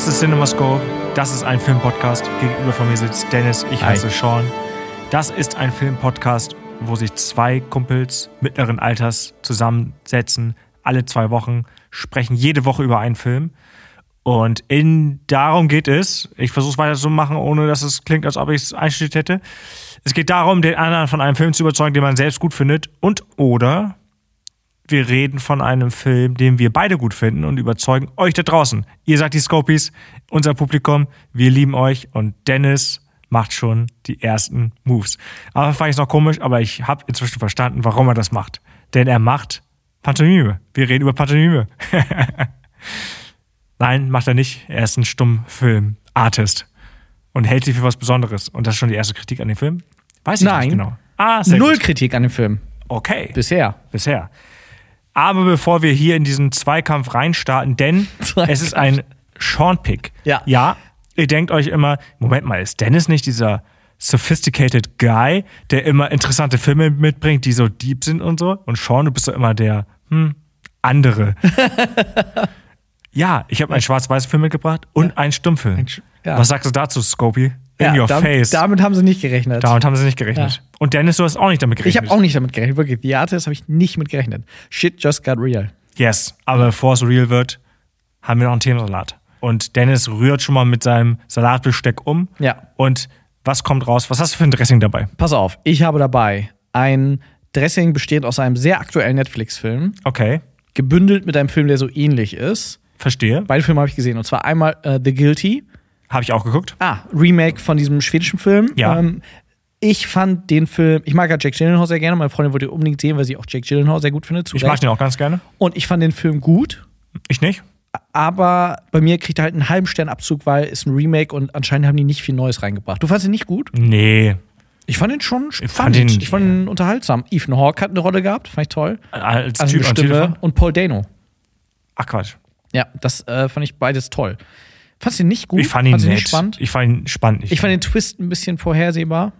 Das ist CinemaScope. Das ist ein Filmpodcast. Gegenüber von mir sitzt Dennis. Ich heiße Sean. Das ist ein Filmpodcast, wo sich zwei Kumpels mittleren Alters zusammensetzen. Alle 2 Wochen. Sprechen jede Woche über einen Film. Und darum geht es. Ich versuche es weiter zu machen, ohne dass es klingt, als ob ich es einstudiert hätte. Es geht darum, den anderen von einem Film zu überzeugen, den man selbst gut findet. Oder wir reden von einem Film, den wir beide gut finden und überzeugen euch da draußen. Ihr seid die Scopies, unser Publikum, wir lieben euch und Dennis macht schon die ersten Moves. Aber fand ich es noch komisch, aber ich habe inzwischen verstanden, warum er das macht. Denn er macht Pantomime. Wir reden über Pantomime. Nein, macht er nicht. Er ist ein Stummfilm-Artist und hält sich für was Besonderes. Und das ist schon die erste Kritik an dem Film? Weiß ich nicht genau. Null Kritik an dem Film. Okay. Bisher. Aber bevor wir hier in diesen Zweikampf reinstarten, denn es ist ein Sean-Pick. Ja, ihr denkt euch immer, Moment mal, ist Dennis nicht dieser sophisticated Guy, der immer interessante Filme mitbringt, die so deep sind und so? Und Sean, du bist doch immer der andere. Ja, ich habe einen schwarz-weiß Film mitgebracht und einen Stummfilm. Was sagst du dazu, Scopy? In your face. Damit haben sie nicht gerechnet. Ja. Und Dennis, du hast auch nicht damit gerechnet. Ich habe auch nicht damit gerechnet, wirklich. The Artist habe ich nicht mit gerechnet. Shit just got real. Yes, aber bevor es real wird, haben wir noch einen Themensalat. Und Dennis rührt schon mal mit seinem Salatbesteck um. Ja. Und was kommt raus? Was hast du für ein Dressing dabei? Pass auf, ich habe dabei ein Dressing bestehend aus einem sehr aktuellen Netflix-Film. Okay. Gebündelt mit einem Film, der so ähnlich ist. Verstehe. Beide Filme habe ich gesehen. Und zwar einmal The Guilty. Habe ich auch geguckt. Remake von diesem schwedischen Film. Ja. Ich fand den Film, ich mag ja Jake Gyllenhaal sehr gerne. Meine Freundin wollte ihn unbedingt sehen, weil sie auch Jake Gyllenhaal sehr gut findet. Ich mag den auch ganz gerne. Und ich fand den Film gut. Ich nicht. Aber bei mir kriegt er halt einen halben Sternabzug, weil es ein Remake und anscheinend haben die nicht viel Neues reingebracht. Du fandest ihn nicht gut? Nee. Ich fand ihn schon spannend. Ich fand ihn unterhaltsam. Ethan Hawke hat eine Rolle gehabt, fand ich toll. Als also Typ am Telefon? Und Paul Dano. Ach Quatsch. Ja, das fand ich beides toll. Fandst du ihn nicht gut? Ich fand ihn nett. Nicht spannend? Ich fand ihn spannend. Ich fand den Twist ein bisschen vorhersehbar.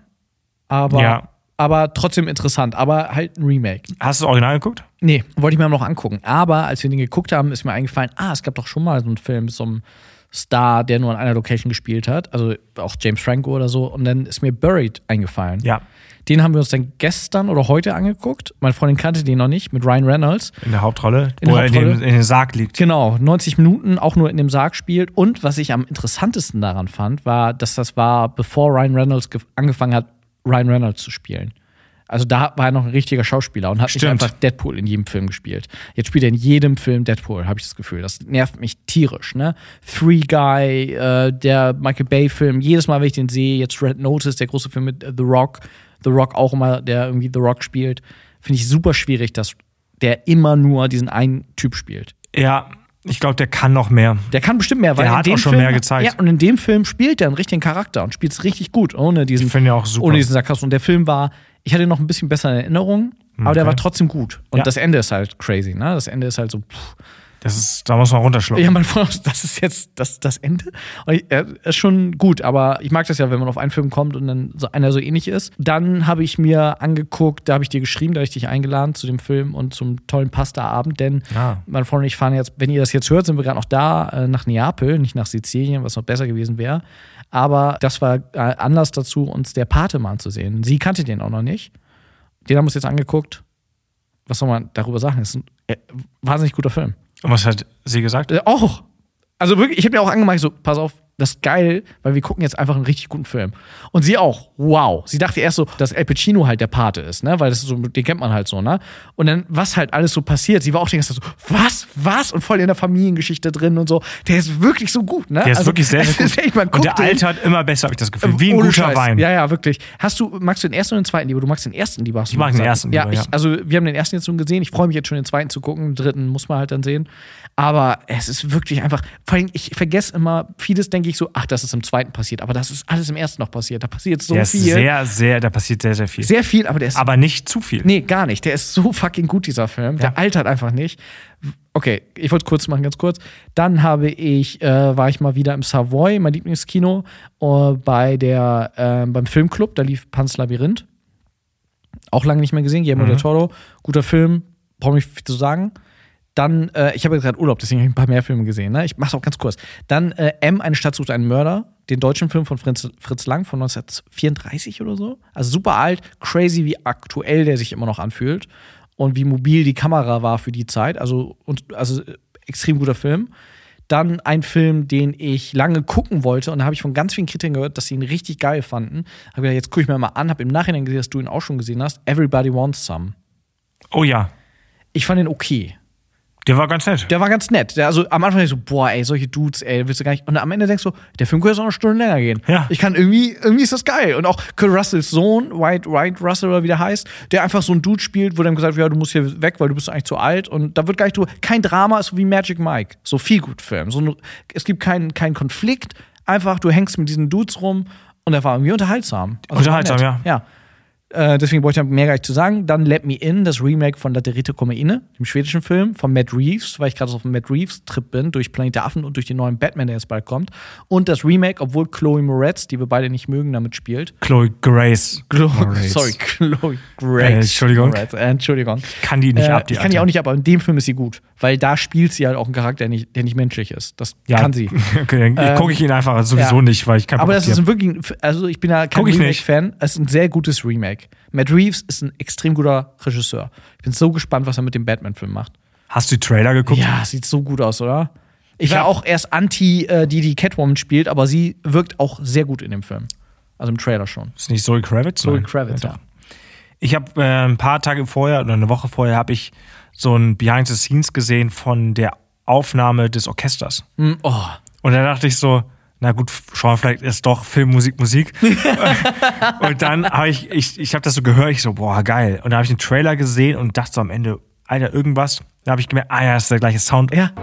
Aber trotzdem interessant. Aber halt ein Remake. Hast du das Original geguckt? Nee, wollte ich mir noch angucken. Aber als wir den geguckt haben, ist mir eingefallen, es gab doch schon mal so einen Film mit so einem Star, der nur an einer Location gespielt hat. Also auch James Franco oder so. Und dann ist mir Buried eingefallen. Ja. Den haben wir uns dann gestern oder heute angeguckt. Meine Freundin kannte den noch nicht, mit Ryan Reynolds. In der Hauptrolle, wo er in dem Sarg liegt. Genau, 90 Minuten auch nur in dem Sarg spielt. Und was ich am interessantesten daran fand, war, dass das war, bevor Ryan Reynolds angefangen hat, Ryan Reynolds zu spielen. Also da war er noch ein richtiger Schauspieler und hat nicht einfach Deadpool in jedem Film gespielt. Jetzt spielt er in jedem Film Deadpool, habe ich das Gefühl. Das nervt mich tierisch, ne? Free Guy, der Michael Bay-Film, jedes Mal, wenn ich den sehe, jetzt Red Notice, der große Film mit The Rock auch immer, der irgendwie The Rock spielt, finde ich super schwierig, dass der immer nur diesen einen Typ spielt. Ja, ich glaube, der kann noch mehr. Der kann bestimmt mehr, weil der hat auch schon mehr gezeigt. Ja, und in dem Film spielt er einen richtigen Charakter und spielt es richtig gut, ohne diesen Sarkasmus. Und der Film war, ich hatte ihn noch ein bisschen besser in Erinnerung, aber der war trotzdem gut. Und das Ende ist halt crazy, ne? Das Ende ist halt so, da muss man runterschlucken. Ja, man das ist jetzt das Ende. Und ist schon gut, aber ich mag das ja, wenn man auf einen Film kommt und dann so einer so ähnlich ist. Dann habe ich mir angeguckt, da habe ich dir geschrieben, da habe ich dich eingeladen zu dem Film und zum tollen Pasta-Abend, denn meine Freundin und ich fahren jetzt, wenn ihr das jetzt hört, sind wir gerade noch da, nach Neapel, nicht nach Sizilien, was noch besser gewesen wäre. Aber das war Anlass dazu, uns der Pate mal anzusehen. Sie kannte den auch noch nicht. Den haben wir uns jetzt angeguckt. Was soll man darüber sagen? Das ist ein wahnsinnig guter Film. Und was hat sie gesagt? Auch. Also wirklich, ich habe mir auch angemacht, so, pass auf, das ist geil, weil wir gucken jetzt einfach einen richtig guten Film. Und sie auch, wow. Sie dachte erst so, dass El Pacino halt der Pate ist, ne? Weil das ist so, den kennt man halt so, ne? Und dann, was halt alles so passiert, sie war auch die ganze Zeit so, was? Und voll in der Familiengeschichte drin und so. Der ist wirklich so gut, ne? Der ist wirklich sehr, sehr gut. Und der altert immer besser, habe ich das Gefühl. Wie ein guter Wein. Ja, wirklich. Magst du den ersten oder den zweiten lieber? Du magst den ersten lieber. Ich mag den ersten lieber, ja. Also, wir haben den ersten jetzt schon gesehen. Ich freue mich jetzt schon, den zweiten zu gucken. Den dritten muss man halt dann sehen. Aber es ist wirklich einfach, vor allem, ich vergesse immer, vieles denke ich so, das ist im zweiten passiert, aber das ist alles im ersten noch passiert. Da passiert so viel. Da passiert sehr, sehr viel. Sehr viel, aber der ist. Aber nicht zu viel. Nee, gar nicht. Der ist so fucking gut, dieser Film. Der altert einfach nicht. Okay, ich wollte es kurz machen, ganz kurz. Dann war ich mal wieder im Savoy, mein Lieblingskino, beim Filmclub, da lief Pan's Labyrinth. Auch lange nicht mehr gesehen, Guillermo del Toro. Guter Film, brauche ich nicht viel zu sagen. Dann, ich habe jetzt gerade Urlaub, deswegen habe ich ein paar mehr Filme gesehen. Ne? Ich mache es auch ganz kurz. Dann M, eine Stadt sucht einen Mörder. Den deutschen Film von Fritz Lang von 1934 oder so. Also super alt, crazy, wie aktuell der sich immer noch anfühlt. Und wie mobil die Kamera war für die Zeit. Also extrem guter Film. Dann ein Film, den ich lange gucken wollte. Und da habe ich von ganz vielen Kritikern gehört, dass sie ihn richtig geil fanden. Habe gedacht, jetzt gucke ich mir mal an. Habe im Nachhinein gesehen, dass du ihn auch schon gesehen hast. Everybody Wants Some. Oh ja. Ich fand ihn okay. Der war ganz nett. Der war ganz nett. Also am Anfang so, boah, ey, solche Dudes, ey, willst du gar nicht. Und am Ende denkst du, der Film könnte jetzt auch eine Stunde länger gehen. Ja. Ich kann irgendwie ist das geil. Und auch Kurt Russells Sohn, White Russell oder wie der heißt, der einfach so ein Dude spielt, wo dann gesagt wird, ja, du musst hier weg, weil du bist eigentlich zu alt. Und da wird gar nicht kein Drama, ist wie Magic Mike. So viel gut Film. Es gibt keinen Konflikt. Einfach, du hängst mit diesen Dudes rum und der war irgendwie unterhaltsam. Also unterhaltsam, ja. Ja. Deswegen wollte ich mehr gar nicht zu sagen. Dann Let Me In, das Remake von Laterite Come Inne, dem schwedischen Film von Matt Reeves, weil ich gerade auf dem Matt Reeves-Trip bin, durch Planet der Affen und durch den neuen Batman, der jetzt bald kommt. Und das Remake, obwohl Chloe Moretz, die wir beide nicht mögen, damit spielt. Chloe Grace. Chloe Grace. Entschuldigung. Ich kann die nicht ab, die Ich kann die auch nicht ab, aber in dem Film ist sie gut. Weil da spielt sie halt auch einen Charakter, der nicht menschlich ist. Das kann sie. Okay, dann gucke ich ihn einfach sowieso nicht, weil ich kein Bock Aber das ist wirklich, also ich bin ja kein Remake-Fan. Es ist ein sehr gutes Remake. Matt Reeves ist ein extrem guter Regisseur. Ich bin so gespannt, was er mit dem Batman-Film macht. Hast du die Trailer geguckt? Ja, sieht so gut aus, oder? Ich war auch erst anti, die Catwoman spielt, aber sie wirkt auch sehr gut in dem Film. Also im Trailer schon. Ist nicht Zoe Kravitz? Zoe Kravitz, ja. Ich habe ein paar Tage vorher oder eine Woche vorher habe ich so ein Behind the Scenes gesehen von der Aufnahme des Orchesters. Oh. Und da dachte ich so, na gut, Sean, vielleicht ist doch Film, Musik. Und dann habe ich habe das so gehört, ich so, boah, geil. Und dann habe ich den Trailer gesehen und dachte so am Ende, Alter, irgendwas. Da habe ich gemerkt, ja, das ist der gleiche Sound. Ja.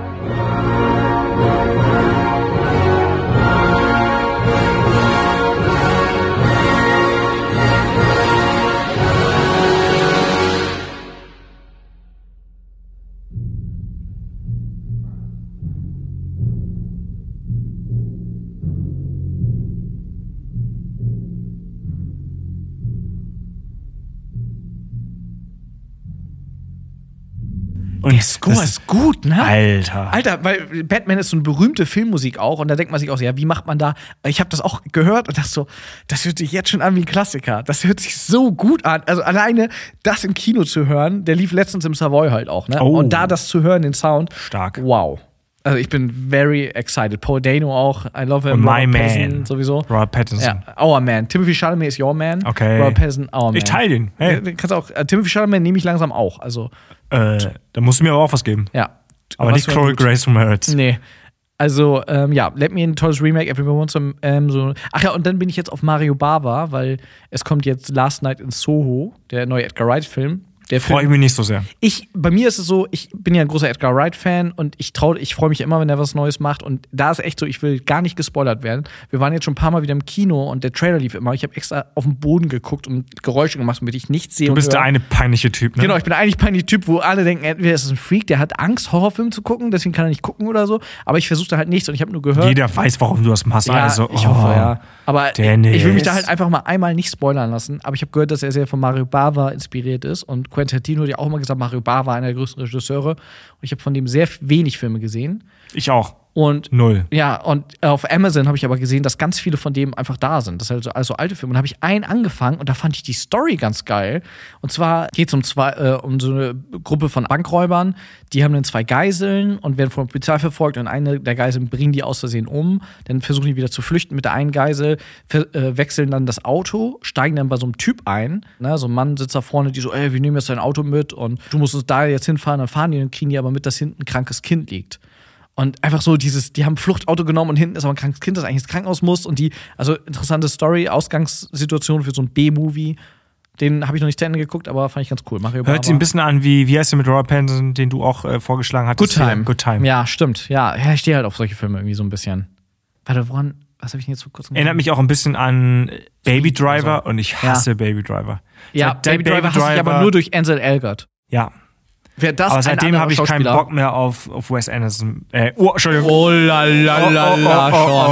Und der Score ist gut, ne? Alter, weil Batman ist so eine berühmte Filmmusik auch und da denkt man sich auch so, ja, wie macht man da? Ich habe das auch gehört und dachte so, das hört sich jetzt schon an wie ein Klassiker. Das hört sich so gut an. Also alleine das im Kino zu hören, der lief letztens im Savoy halt auch, ne? Oh. Und da das zu hören, den Sound. Stark. Wow. Also ich bin very excited. Paul Dano auch, I love him. Und My Robert Man. Pattinson sowieso. Robert Pattinson. Ja, Our Man. Timothy Chalamet ist Your Man. Okay. Robert Pattinson, Our Man. Ich teile den. Hey. Kannst auch, Timothy Chalamet nehme ich langsam auch. Also, da musst du mir aber auch was geben. ja. Aber nicht Chloe Grace Moretz. Nee. Also, Let Me In, tolles Remake, Everyone Wants Some, so. Ach ja, und dann bin ich jetzt auf Mario Bava, weil es kommt jetzt Last Night in Soho, der neue Edgar Wright-Film. Freue ich mich nicht so sehr. Bei mir ist es so, ich bin ja ein großer Edgar Wright-Fan und ich freue mich immer, wenn er was Neues macht. Und da ist echt so, ich will gar nicht gespoilert werden. Wir waren jetzt schon ein paar Mal wieder im Kino und der Trailer lief immer. Ich habe extra auf den Boden geguckt und Geräusche gemacht, damit ich nichts sehe. Du bist der eine peinliche Typ, ne? Genau, ich bin eigentlich peinliche Typ, wo alle denken, entweder ist es ein Freak, der hat Angst, Horrorfilme zu gucken, deswegen kann er nicht gucken oder so. Aber ich versuche da halt nichts und ich habe nur gehört. Jeder weiß, warum du das machst. Ja, also, ich hoffe, ja. Aber Dennis. Ich will mich da halt einfach mal einmal nicht spoilern lassen. Aber ich habe gehört, dass er sehr von Mario Bava inspiriert ist. Und Quentin Tarantino hat ja auch immer gesagt, Mario Bava war einer der größten Regisseure. Und ich habe von dem sehr wenig Filme gesehen. Ich auch. Und 0. Ja, und auf Amazon habe ich aber gesehen, dass ganz viele von dem einfach da sind. Das sind halt also alte Filme. Und da habe ich einen angefangen und da fand ich die Story ganz geil. Und zwar geht es um so eine Gruppe von Bankräubern, die haben dann 2 Geiseln und werden von der Polizei verfolgt und eine der Geiseln bringen die aus Versehen um. Dann versuchen die wieder zu flüchten mit der einen Geisel, wechseln dann das Auto, steigen dann bei so einem Typ ein. Ne? So ein Mann sitzt da vorne, die so, ey, wir nehmen jetzt dein Auto mit und du musst uns da jetzt hinfahren. Dann fahren die und kriegen die aber mit, dass hinten ein krankes Kind liegt. Und einfach so die haben ein Fluchtauto genommen und hinten ist aber ein krankes Kind, das eigentlich ins Krankenhaus muss. Und also interessante Story, Ausgangssituation für so ein B-Movie. Den habe ich noch nicht zu Ende geguckt, aber fand ich ganz cool. Mario Hört sich ein bisschen an wie heißt der mit Robert Pattinson, den du auch vorgeschlagen hattest? Good Time. Ja, stimmt. Ja, ich stehe halt auf solche Filme irgendwie so ein bisschen. Warte, was habe ich denn jetzt vor kurzem Erinnert mich auch ein bisschen an Baby Driver und ich hasse Baby Driver. Ja, Baby Driver hasse ich aber nur durch Ansel Elgort. Ja. Aber seitdem habe ich keinen Bock mehr auf Wes Anderson. Entschuldigung. Oh la la la la,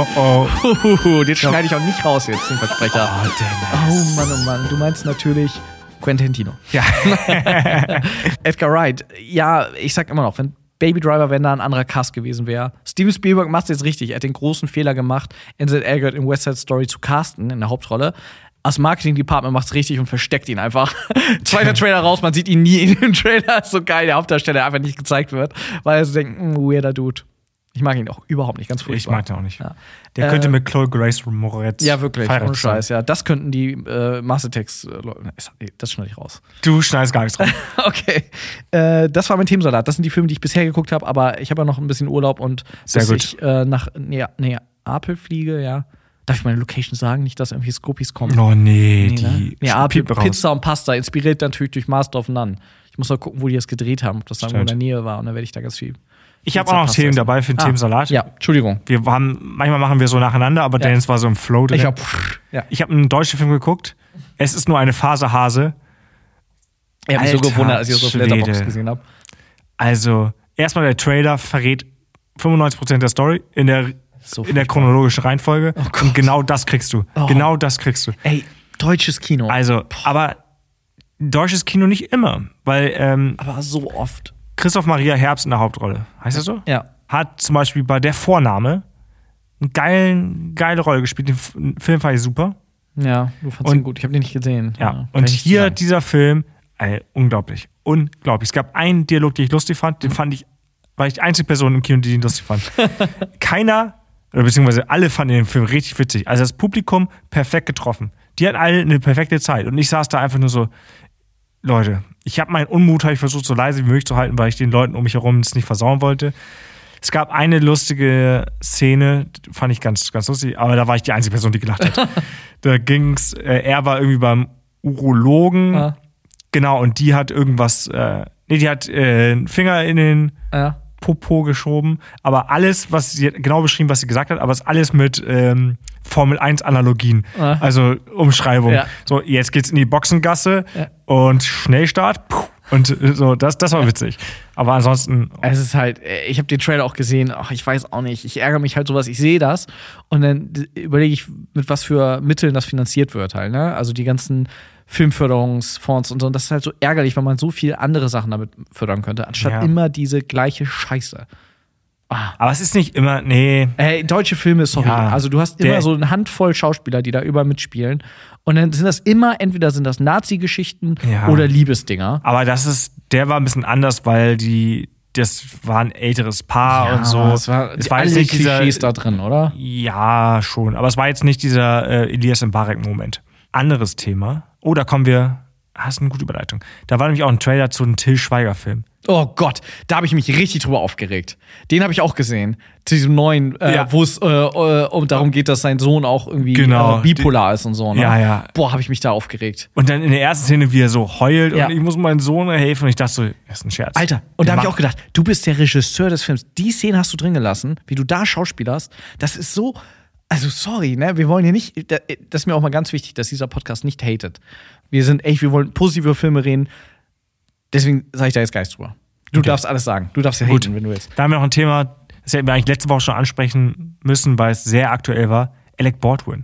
Sean. Den schneide ich auch nicht raus jetzt, den Versprecher. Oh, Mann, oh Mann. Du meinst natürlich Quentin Tarantino. Ja. Edgar Wright. Ja, ich sag immer noch, wenn Baby Driver, wenn da ein anderer Cast gewesen wäre. Steven Spielberg macht es jetzt richtig. Er hat den großen Fehler gemacht, Ansel Elgort in West Side Story zu casten in der Hauptrolle. Das Marketing-Department macht es richtig und versteckt ihn einfach. Zweiter Trailer raus, man sieht ihn nie in dem Trailer. Ist so geil, der Hauptdarsteller einfach nicht gezeigt wird, weil er so denkt, weirder Dude. Ich mag ihn auch überhaupt nicht, ganz furchtbar. Ich mag den auch nicht. Ja. Der könnte mit Chloe Grace Moretz. Ja, wirklich, ohne Scheiß, ja. Das könnten die Mastertext das schneide ich raus. Du schneidest gar nichts raus. Okay. Das war mein Themensalat. Das sind die Filme, die ich bisher geguckt habe, aber ich habe ja noch ein bisschen Urlaub und bis ich nach Neapel fliege, ja. Darf ich meine Location sagen? Nicht, dass irgendwie Scopies kommen. Oh nee, die Neapel, Pizza und Pasta, inspiriert natürlich durch Master of None. Ich muss mal gucken, wo die das gedreht haben, ob das irgendwo in der Nähe war und dann werde ich da ganz viel. Ich habe auch noch Themen dabei für den Themensalat. Ja, Entschuldigung. Manchmal machen wir so nacheinander, aber Dennis war so im Flow drin. Ich habe einen deutschen Film geguckt. Es ist nur eine Phase-Hase. Ich habe mich so gewundert, als ich das auf Letterboxd gesehen habe. Also, erstmal der Trailer verrät 95% der Story in der chronologischen Reihenfolge. Oh, und genau das kriegst du. Genau das kriegst du. Ey, deutsches Kino. Also, aber deutsches Kino nicht immer. Weil, aber so oft. Christoph Maria Herbst in der Hauptrolle. Heißt das so? Ja. Hat zum Beispiel bei Der Vorname eine geile Rolle gespielt. Den Film fand ich super. Ja, du fandst ihn gut. Ich habe den nicht gesehen. Ja. Und hier dieser Film, unglaublich. Unglaublich. Es gab einen Dialog, den ich lustig fand. Den fand ich, war ich die einzige Person im Kino, die ihn lustig fand. Keiner, oder beziehungsweise alle fanden den Film richtig witzig. Also das Publikum perfekt getroffen. Die hatten alle eine perfekte Zeit. Und ich saß da einfach nur so, Leute, ich habe meinen Unmut versucht, so leise wie möglich zu halten, weil ich den Leuten um mich herum es nicht versauen wollte. Es gab eine lustige Szene, fand ich ganz, ganz lustig, aber da war ich die einzige Person, die gelacht hat. Da ging's, er war irgendwie beim Urologen, genau, und die hat irgendwas, die hat einen Finger in den Popo geschoben, aber alles, was sie genau beschrieben, was sie gesagt hat, aber es ist alles mit Formel 1 Analogien, also Umschreibung. Ja. So, jetzt geht's in die Boxengasse und Schnellstart. Und so, das war witzig. Aber ansonsten. Es ist halt, ich habe den Trailer auch gesehen, ich weiß auch nicht. Ich ärgere mich halt sowas, ich sehe das und dann überlege ich, mit was für Mitteln das finanziert wird halt, ne? Also die ganzen Filmförderungsfonds und so. Und das ist halt so ärgerlich, weil man so viele andere Sachen damit fördern könnte, anstatt immer diese gleiche Scheiße. Aber es ist nicht immer, deutsche Filme, sorry. Ja, also du hast immer so eine Handvoll Schauspieler, die da überall mitspielen. Und dann sind das entweder sind das Nazi-Geschichten oder Liebesdinger. Aber der war ein bisschen anders, weil das war ein älteres Paar und so. Es war jetzt nicht Klischees da drin, oder? Ja, schon. Aber es war jetzt nicht dieser Elias Mbarek-Moment. Anderes Thema. Oh, da kommen wir. Hast eine gute Überleitung. Da war nämlich auch ein Trailer zu einem Till Schweiger-Film. Oh Gott, da habe ich mich richtig drüber aufgeregt. Den habe ich auch gesehen. Zu diesem neuen, wo es darum geht, dass sein Sohn auch irgendwie bipolar ist und so. Ne? Ja. Boah, habe ich mich da aufgeregt. Und dann in der ersten Szene, wie er so heult und ich muss meinem Sohn helfen. Und ich dachte so, das ist ein Scherz. Alter, und da habe ich auch gedacht, du bist der Regisseur des Films. Die Szene hast du drin gelassen, wie du da schauspielerst. Das ist so. Also sorry, ne? Wir wollen hier nicht, das ist mir auch mal ganz wichtig, dass dieser Podcast nicht hatet. Wir wollen positiv über Filme reden. Deswegen sage ich da jetzt gar nichts drüber. Du darfst alles sagen. Du darfst ja haten, wenn du willst. Da haben wir noch ein Thema, das hätten wir eigentlich letzte Woche schon ansprechen müssen, weil es sehr aktuell war. Alec Baldwin.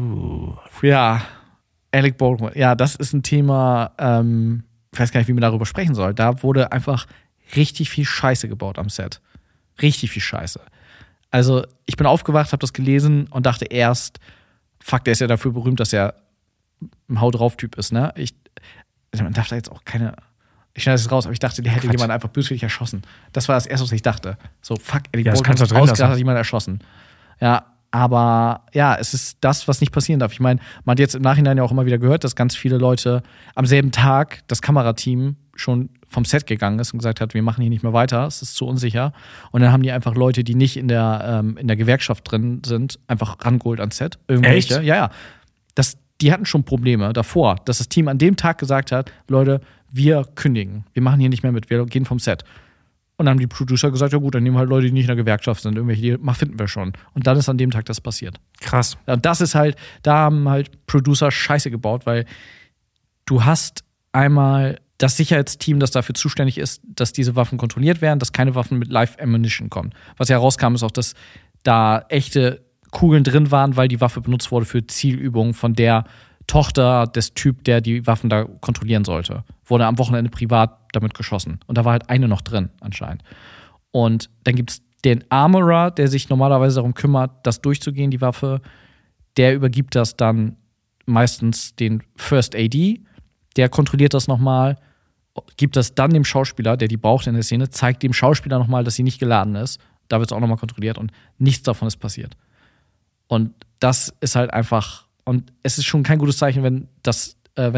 Ja, Alec Baldwin. Ja, das ist ein Thema, ich weiß gar nicht, wie man darüber sprechen soll. Da wurde einfach richtig viel Scheiße gebaut am Set. Richtig viel Scheiße. Also, ich bin aufgewacht, habe das gelesen und dachte erst, fuck, der ist ja dafür berühmt, dass er ein Hau-drauf-Typ ist, ne? Man darf da jetzt auch keine. Ich schneide das raus, aber ich dachte, der hätte jemanden einfach böswillig erschossen. Das war das Erste, was ich dachte. So, fuck, Eddie Baldwin ist rausgedacht, hat jemand erschossen. Ja, aber ja, es ist das, was nicht passieren darf. Ich meine, man hat jetzt im Nachhinein ja auch immer wieder gehört, dass ganz viele Leute am selben Tag das Kamerateam schon vom Set gegangen ist und gesagt hat, wir machen hier nicht mehr weiter, es ist zu unsicher. Und dann haben die einfach Leute, die nicht in der Gewerkschaft drin sind, einfach rangeholt ans Set. Irgendwelche. Echt? Ja. Die hatten schon Probleme davor, dass das Team an dem Tag gesagt hat, Leute, wir kündigen, wir machen hier nicht mehr mit, wir gehen vom Set. Und dann haben die Producer gesagt, ja gut, dann nehmen wir halt Leute, die nicht in der Gewerkschaft sind, irgendwelche, die finden wir schon. Und dann ist an dem Tag das passiert. Krass. Und das ist halt, da haben halt Producer Scheiße gebaut, weil du hast einmal das Sicherheitsteam, das dafür zuständig ist, dass diese Waffen kontrolliert werden, dass keine Waffen mit Live Ammunition kommen. Was ja herauskam, ist auch, dass da echte Kugeln drin waren, weil die Waffe benutzt wurde für Zielübungen von der Tochter des Typ, der die Waffen da kontrollieren sollte. Wurde am Wochenende privat damit geschossen. Und da war halt eine noch drin, anscheinend. Und dann gibt es den Armorer, der sich normalerweise darum kümmert, das durchzugehen, die Waffe. Der übergibt das dann meistens den First AD. Der kontrolliert das nochmal, gibt das dann dem Schauspieler, der die braucht in der Szene, zeigt dem Schauspieler nochmal, dass sie nicht geladen ist. Da wird es auch nochmal kontrolliert und nichts davon ist passiert. Und das ist halt einfach, und es ist schon kein gutes Zeichen, wenn das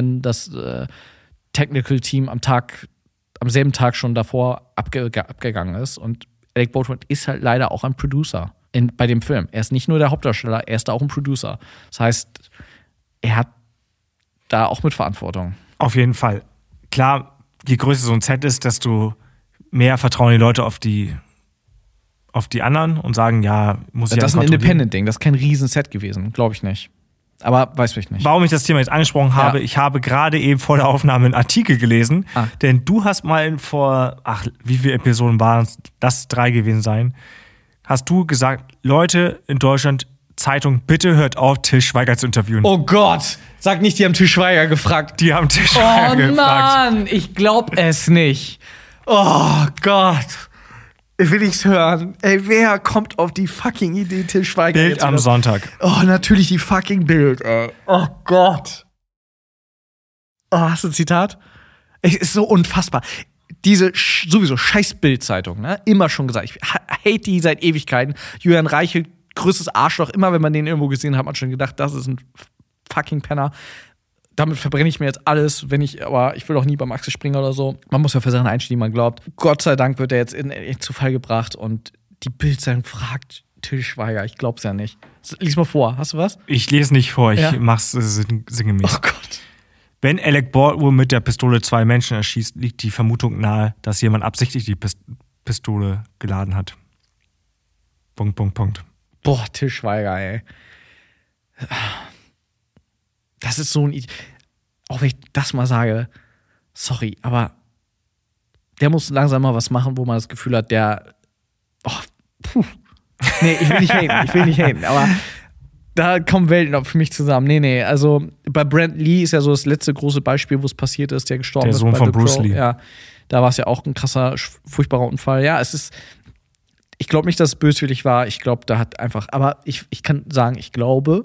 Technical Team am selben Tag schon davor abgegangen ist. Und Alec Baldwin ist halt leider auch ein Producer bei dem Film. Er ist nicht nur der Hauptdarsteller, er ist da auch ein Producer. Das heißt, er hat da auch Mitverantwortung. Auf jeden Fall. Klar, je größer so ein Set ist, desto mehr vertrauen die Leute auf die anderen und sagen, ja, muss ich das ist ein Independent-Ding, das ist kein Riesenset gewesen, glaube ich nicht. Aber weiß ich nicht. Warum ich das Thema jetzt angesprochen habe, ich habe gerade eben vor der Aufnahme einen Artikel gelesen, denn du hast mal wie viele Episoden waren es? Lass 3 gewesen sein, hast du gesagt, Leute in Deutschland, Zeitung, bitte hört auf, Til Schweiger zu interviewen. Oh Gott, sag nicht, die haben Til Schweiger gefragt. Die haben Til Schweiger gefragt. Oh Mann, ich glaub es nicht. Oh Gott. Will ich's hören? Ey, wer kommt auf die fucking Idee, Til Schweiger? Bild am Sonntag. Oh, natürlich die fucking Bild, ey. Oh Gott. Oh, hast du ein Zitat? Es ist so unfassbar. Diese sowieso scheiß Bild-Zeitung, ne? Immer schon gesagt. Ich hate die seit Ewigkeiten. Julian Reichelt, größtes Arschloch. Immer wenn man den irgendwo gesehen hat, hat man schon gedacht, das ist ein fucking Penner. Damit verbrenne ich mir jetzt alles, aber ich will auch nie beim Axel Springer oder so. Man muss ja für Sachen einstehen, die man glaubt. Gott sei Dank wird er jetzt in zu Fall gebracht und die Bild-Zeitung fragt Til Schweiger. Ich glaub's ja nicht. Lies mal vor. Hast du was? Ich lese nicht vor, ich mach's sinngemäß. Oh Gott. Wenn Alec Baldwin mit der Pistole 2 Menschen erschießt, liegt die Vermutung nahe, dass jemand absichtlich die Pistole geladen hat. Punkt. Boah, Til Schweiger, ey. Das ist so ein. Auch wenn ich das mal sage, sorry, aber der muss langsam mal was machen, wo man das Gefühl hat, Nee, ich will nicht haten, aber da kommen Welten für mich zusammen. Nee, also bei Brent Lee ist ja so das letzte große Beispiel, wo es passiert ist, der gestorben ist. Der Sohn von Bruce Lee. Ja, da war es ja auch ein krasser, furchtbarer Unfall. Ja, ich glaube nicht, dass es böswillig war. Ich glaube, aber ich kann sagen, ich glaube,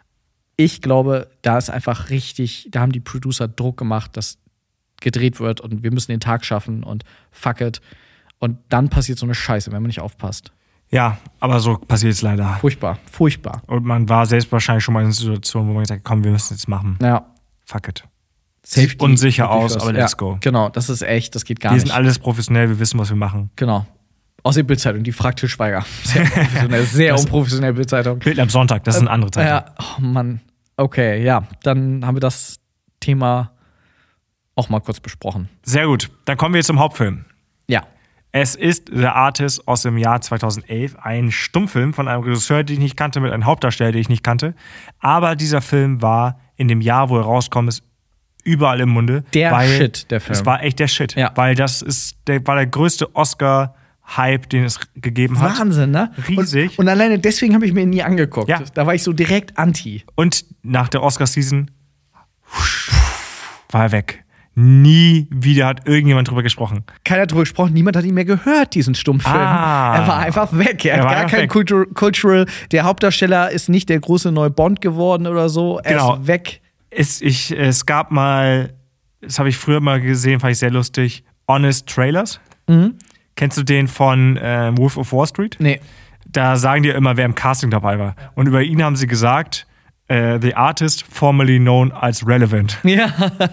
da ist einfach richtig, da haben die Producer Druck gemacht, dass gedreht wird und wir müssen den Tag schaffen und fuck it. Und dann passiert so eine Scheiße, wenn man nicht aufpasst. Ja, aber so passiert es leider. Furchtbar. Und man war selbst wahrscheinlich schon mal in einer Situation, wo man gesagt hat, komm, wir müssen jetzt machen. Ja. Fuck it. Safety. Sieht unsicher aus, aber let's go. Genau, das ist echt, das geht gar nicht. Wir sind alles professionell, wir wissen, was wir machen. Genau. Aus der Bild-Zeitung, die fragt Til Schweiger. Sehr professionell, sehr unprofessionell Bild-Zeitung. Bild am Sonntag, das ist eine andere Zeitung. Ja, oh Mann. Okay, ja, dann haben wir das Thema auch mal kurz besprochen. Sehr gut, dann kommen wir jetzt zum Hauptfilm. Ja. Es ist The Artist aus dem Jahr 2011, ein Stummfilm von einem Regisseur, den ich nicht kannte, mit einem Hauptdarsteller, den ich nicht kannte. Aber dieser Film war in dem Jahr, wo er rauskommt, überall im Munde. Der Shit, der Film. Es war echt der Shit, ja. Weil war der größte Oscar-Hype, den es gegeben hat. Wahnsinn, ne? Riesig. Und alleine deswegen habe ich mir ihn nie angeguckt. Ja. Da war ich so direkt anti. Und nach der Oscar-Season war er weg. Nie wieder hat irgendjemand drüber gesprochen. Keiner hat drüber gesprochen, niemand hat ihn mehr gehört, diesen Stummfilm. Er war einfach weg. Er hat gar kein Cultural. Der Hauptdarsteller ist nicht der große neue Bond geworden oder so. Er ist weg. Es gab mal, das habe ich früher mal gesehen, fand ich sehr lustig, Honest Trailers. Mhm. Kennst du den von Wolf of Wall Street? Nee. Da sagen die immer, wer im Casting dabei war. Und über ihn haben sie gesagt, The Artist, formerly known as Relevant. Ja,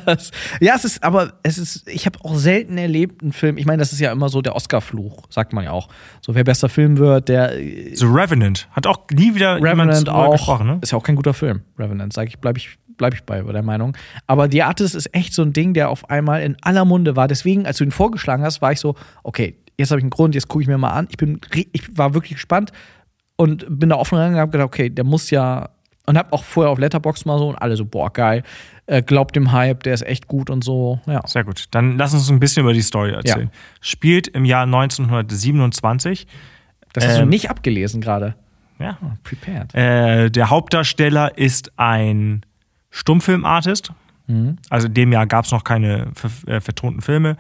ich habe auch selten erlebt, einen Film, ich meine, das ist ja immer so der Oscar-Fluch, sagt man ja auch. So, wer bester Film wird, der The Revenant, hat auch nie wieder jemand drüber gesprochen, ne? Ist ja auch kein guter Film, Revenant, bleib ich bei der Meinung. Aber The Artist ist echt so ein Ding, der auf einmal in aller Munde war. Deswegen, als du ihn vorgeschlagen hast, war ich so, okay, jetzt habe ich einen Grund, jetzt gucke ich mir mal an. Ich war wirklich gespannt und bin da offen reingegangen und habe gedacht, okay, der muss ja. Und hab auch vorher auf Letterboxd mal so und alle so, boah, geil. Glaubt dem Hype, der ist echt gut und so. Ja. Sehr gut. Dann lass uns ein bisschen über die Story erzählen. Ja. Spielt im Jahr 1927. Das hast du nicht abgelesen gerade. Ja. Oh, prepared. Der Hauptdarsteller ist ein Stummfilmartist. Mhm. Also in dem Jahr gab es noch keine vertonten Filme.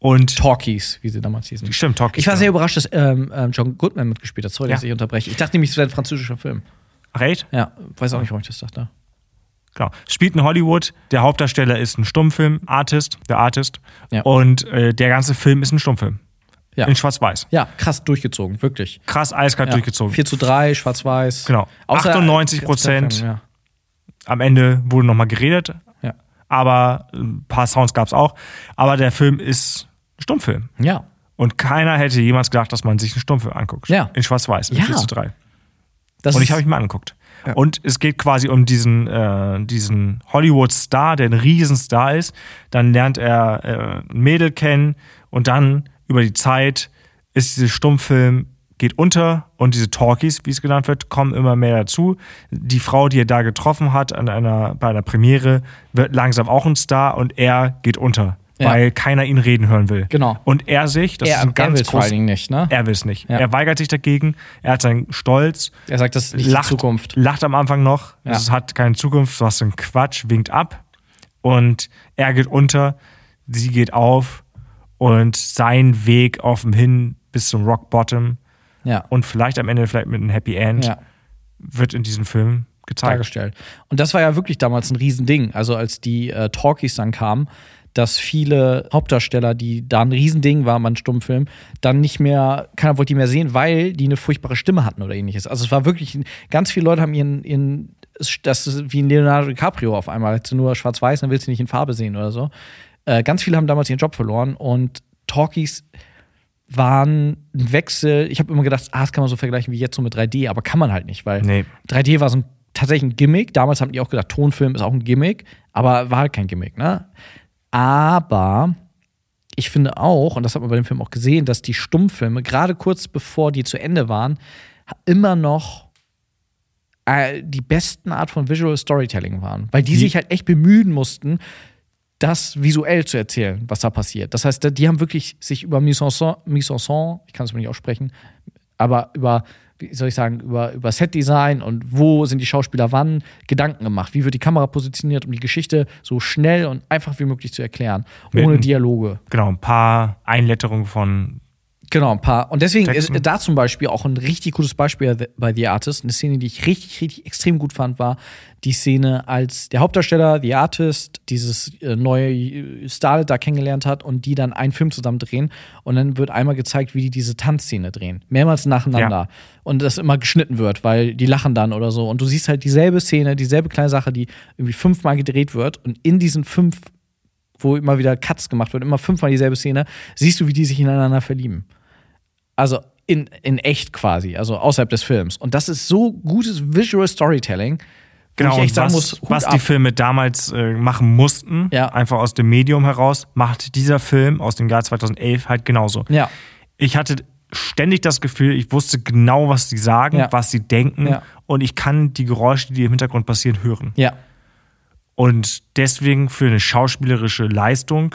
Und Talkies, wie sie damals hießen. Stimmt, Talkies. Ich war sehr überrascht, dass John Goodman mitgespielt hat. Sorry, Ja. dass ich unterbreche. Ich dachte nämlich, es wäre ein französischer Film. Ach, echt? Ja, weiß auch nicht, warum ich das dachte. Genau. Spielt in Hollywood. Der Hauptdarsteller ist ein Stummfilm-Artist, der Artist. Ja. Und der ganze Film ist ein Stummfilm. Ja. In Schwarz-Weiß. Ja, krass durchgezogen, wirklich. Krass eiskalt durchgezogen. 4:3, schwarz-weiß. Genau. Außer 98%. Ja. Am Ende wurde nochmal geredet. Ja. Aber ein paar Sounds gab es auch. Aber der Film ist ein Stummfilm. Ja. Und keiner hätte jemals gedacht, dass man sich einen Stummfilm anguckt. Ja. In Schwarz-Weiß, in Ja. 4:3. Das Und ist- ich habe mich mal angeguckt. Ja. Und es geht quasi um diesen Hollywood-Star, der ein Riesenstar ist. Dann lernt er ein Mädel kennen und dann über die Zeit ist dieser Stummfilm geht unter und diese Talkies, wie es genannt wird, kommen immer mehr dazu. Die Frau, die er da getroffen hat bei einer Premiere, wird langsam auch ein Star und er geht unter, weil keiner ihn reden hören will. Genau. Und er sich, das ist ein er ganz will es vor allen Dingen nicht, ne? er will es nicht. Ja. Er weigert sich dagegen. Er hat seinen Stolz. Er sagt, das ist nicht die Zukunft. Lacht am Anfang noch. Ja. Es hat keine Zukunft. Was für ein Quatsch. Winkt ab. Und er geht unter. Sie geht auf. Und sein Weg auf dem Hin bis zum Rock Bottom Ja. und vielleicht am Ende mit einem Happy End Ja. wird in diesem Film gezeigt. Dargestellt. Und das war ja wirklich damals ein Riesending. Also als die Talkies dann kamen, dass viele Hauptdarsteller, die da ein Riesending waren beim Stummfilm, dann nicht mehr, keiner wollte die mehr sehen, weil die eine furchtbare Stimme hatten oder ähnliches. Also es war wirklich, ganz viele Leute haben das ist wie ein Leonardo DiCaprio auf einmal, jetzt nur schwarz-weiß, dann willst du nicht in Farbe sehen oder so. Ganz viele haben damals ihren Job verloren und Talkies waren ein Wechsel. Ich habe immer gedacht, das kann man so vergleichen wie jetzt so mit 3D, aber kann man halt nicht, weil Nee. 3D war so tatsächlich ein Gimmick. Damals haben die auch gedacht, Tonfilm ist auch ein Gimmick, aber war halt kein Gimmick, ne? Aber ich finde auch, und das hat man bei dem Film auch gesehen, dass die Stummfilme, gerade kurz bevor die zu Ende waren, immer noch die besten Art von Visual Storytelling waren. Weil die sich halt echt bemühen mussten, das visuell zu erzählen, was da passiert. Das heißt, die haben wirklich sich über mise en scène, ich kann es mir nicht aussprechen, aber über, wie soll ich sagen, über Setdesign und wo sind die Schauspieler wann, Gedanken gemacht. Wie wird die Kamera positioniert, um die Geschichte so schnell und einfach wie möglich zu erklären, ohne Dialoge. Genau, ein paar Einletterungen von Genau, ein paar. Und deswegen ist Texten. da zum Beispiel auch ein richtig gutes Beispiel bei The Artist. Eine Szene, die ich richtig extrem gut fand, war die Szene, als der Hauptdarsteller, The Artist, dieses neue Starlet da kennengelernt hat und die dann einen Film zusammen drehen. Und dann wird einmal gezeigt, wie die diese Tanzszene drehen. Mehrmals nacheinander. Ja. Und das immer geschnitten wird, weil die lachen dann oder so. Und du siehst halt dieselbe Szene, dieselbe kleine Sache, die irgendwie 5-mal gedreht wird. Und in diesen 5, wo immer wieder Cuts gemacht wird, immer 5-mal dieselbe Szene, siehst du, wie die sich ineinander verlieben. Also in echt quasi, also außerhalb des Films. Und das ist so gutes Visual Storytelling, wo Genau, ich echt und sagen muss, was die Filme damals machen mussten, Ja. einfach aus dem Medium heraus, macht dieser Film aus dem Jahr 2011 halt genauso. Ja. Ich hatte ständig das Gefühl, ich wusste genau, was sie sagen, Ja. was sie denken Ja. und ich kann die Geräusche, die im Hintergrund passieren, hören. Ja. Und deswegen für eine schauspielerische Leistung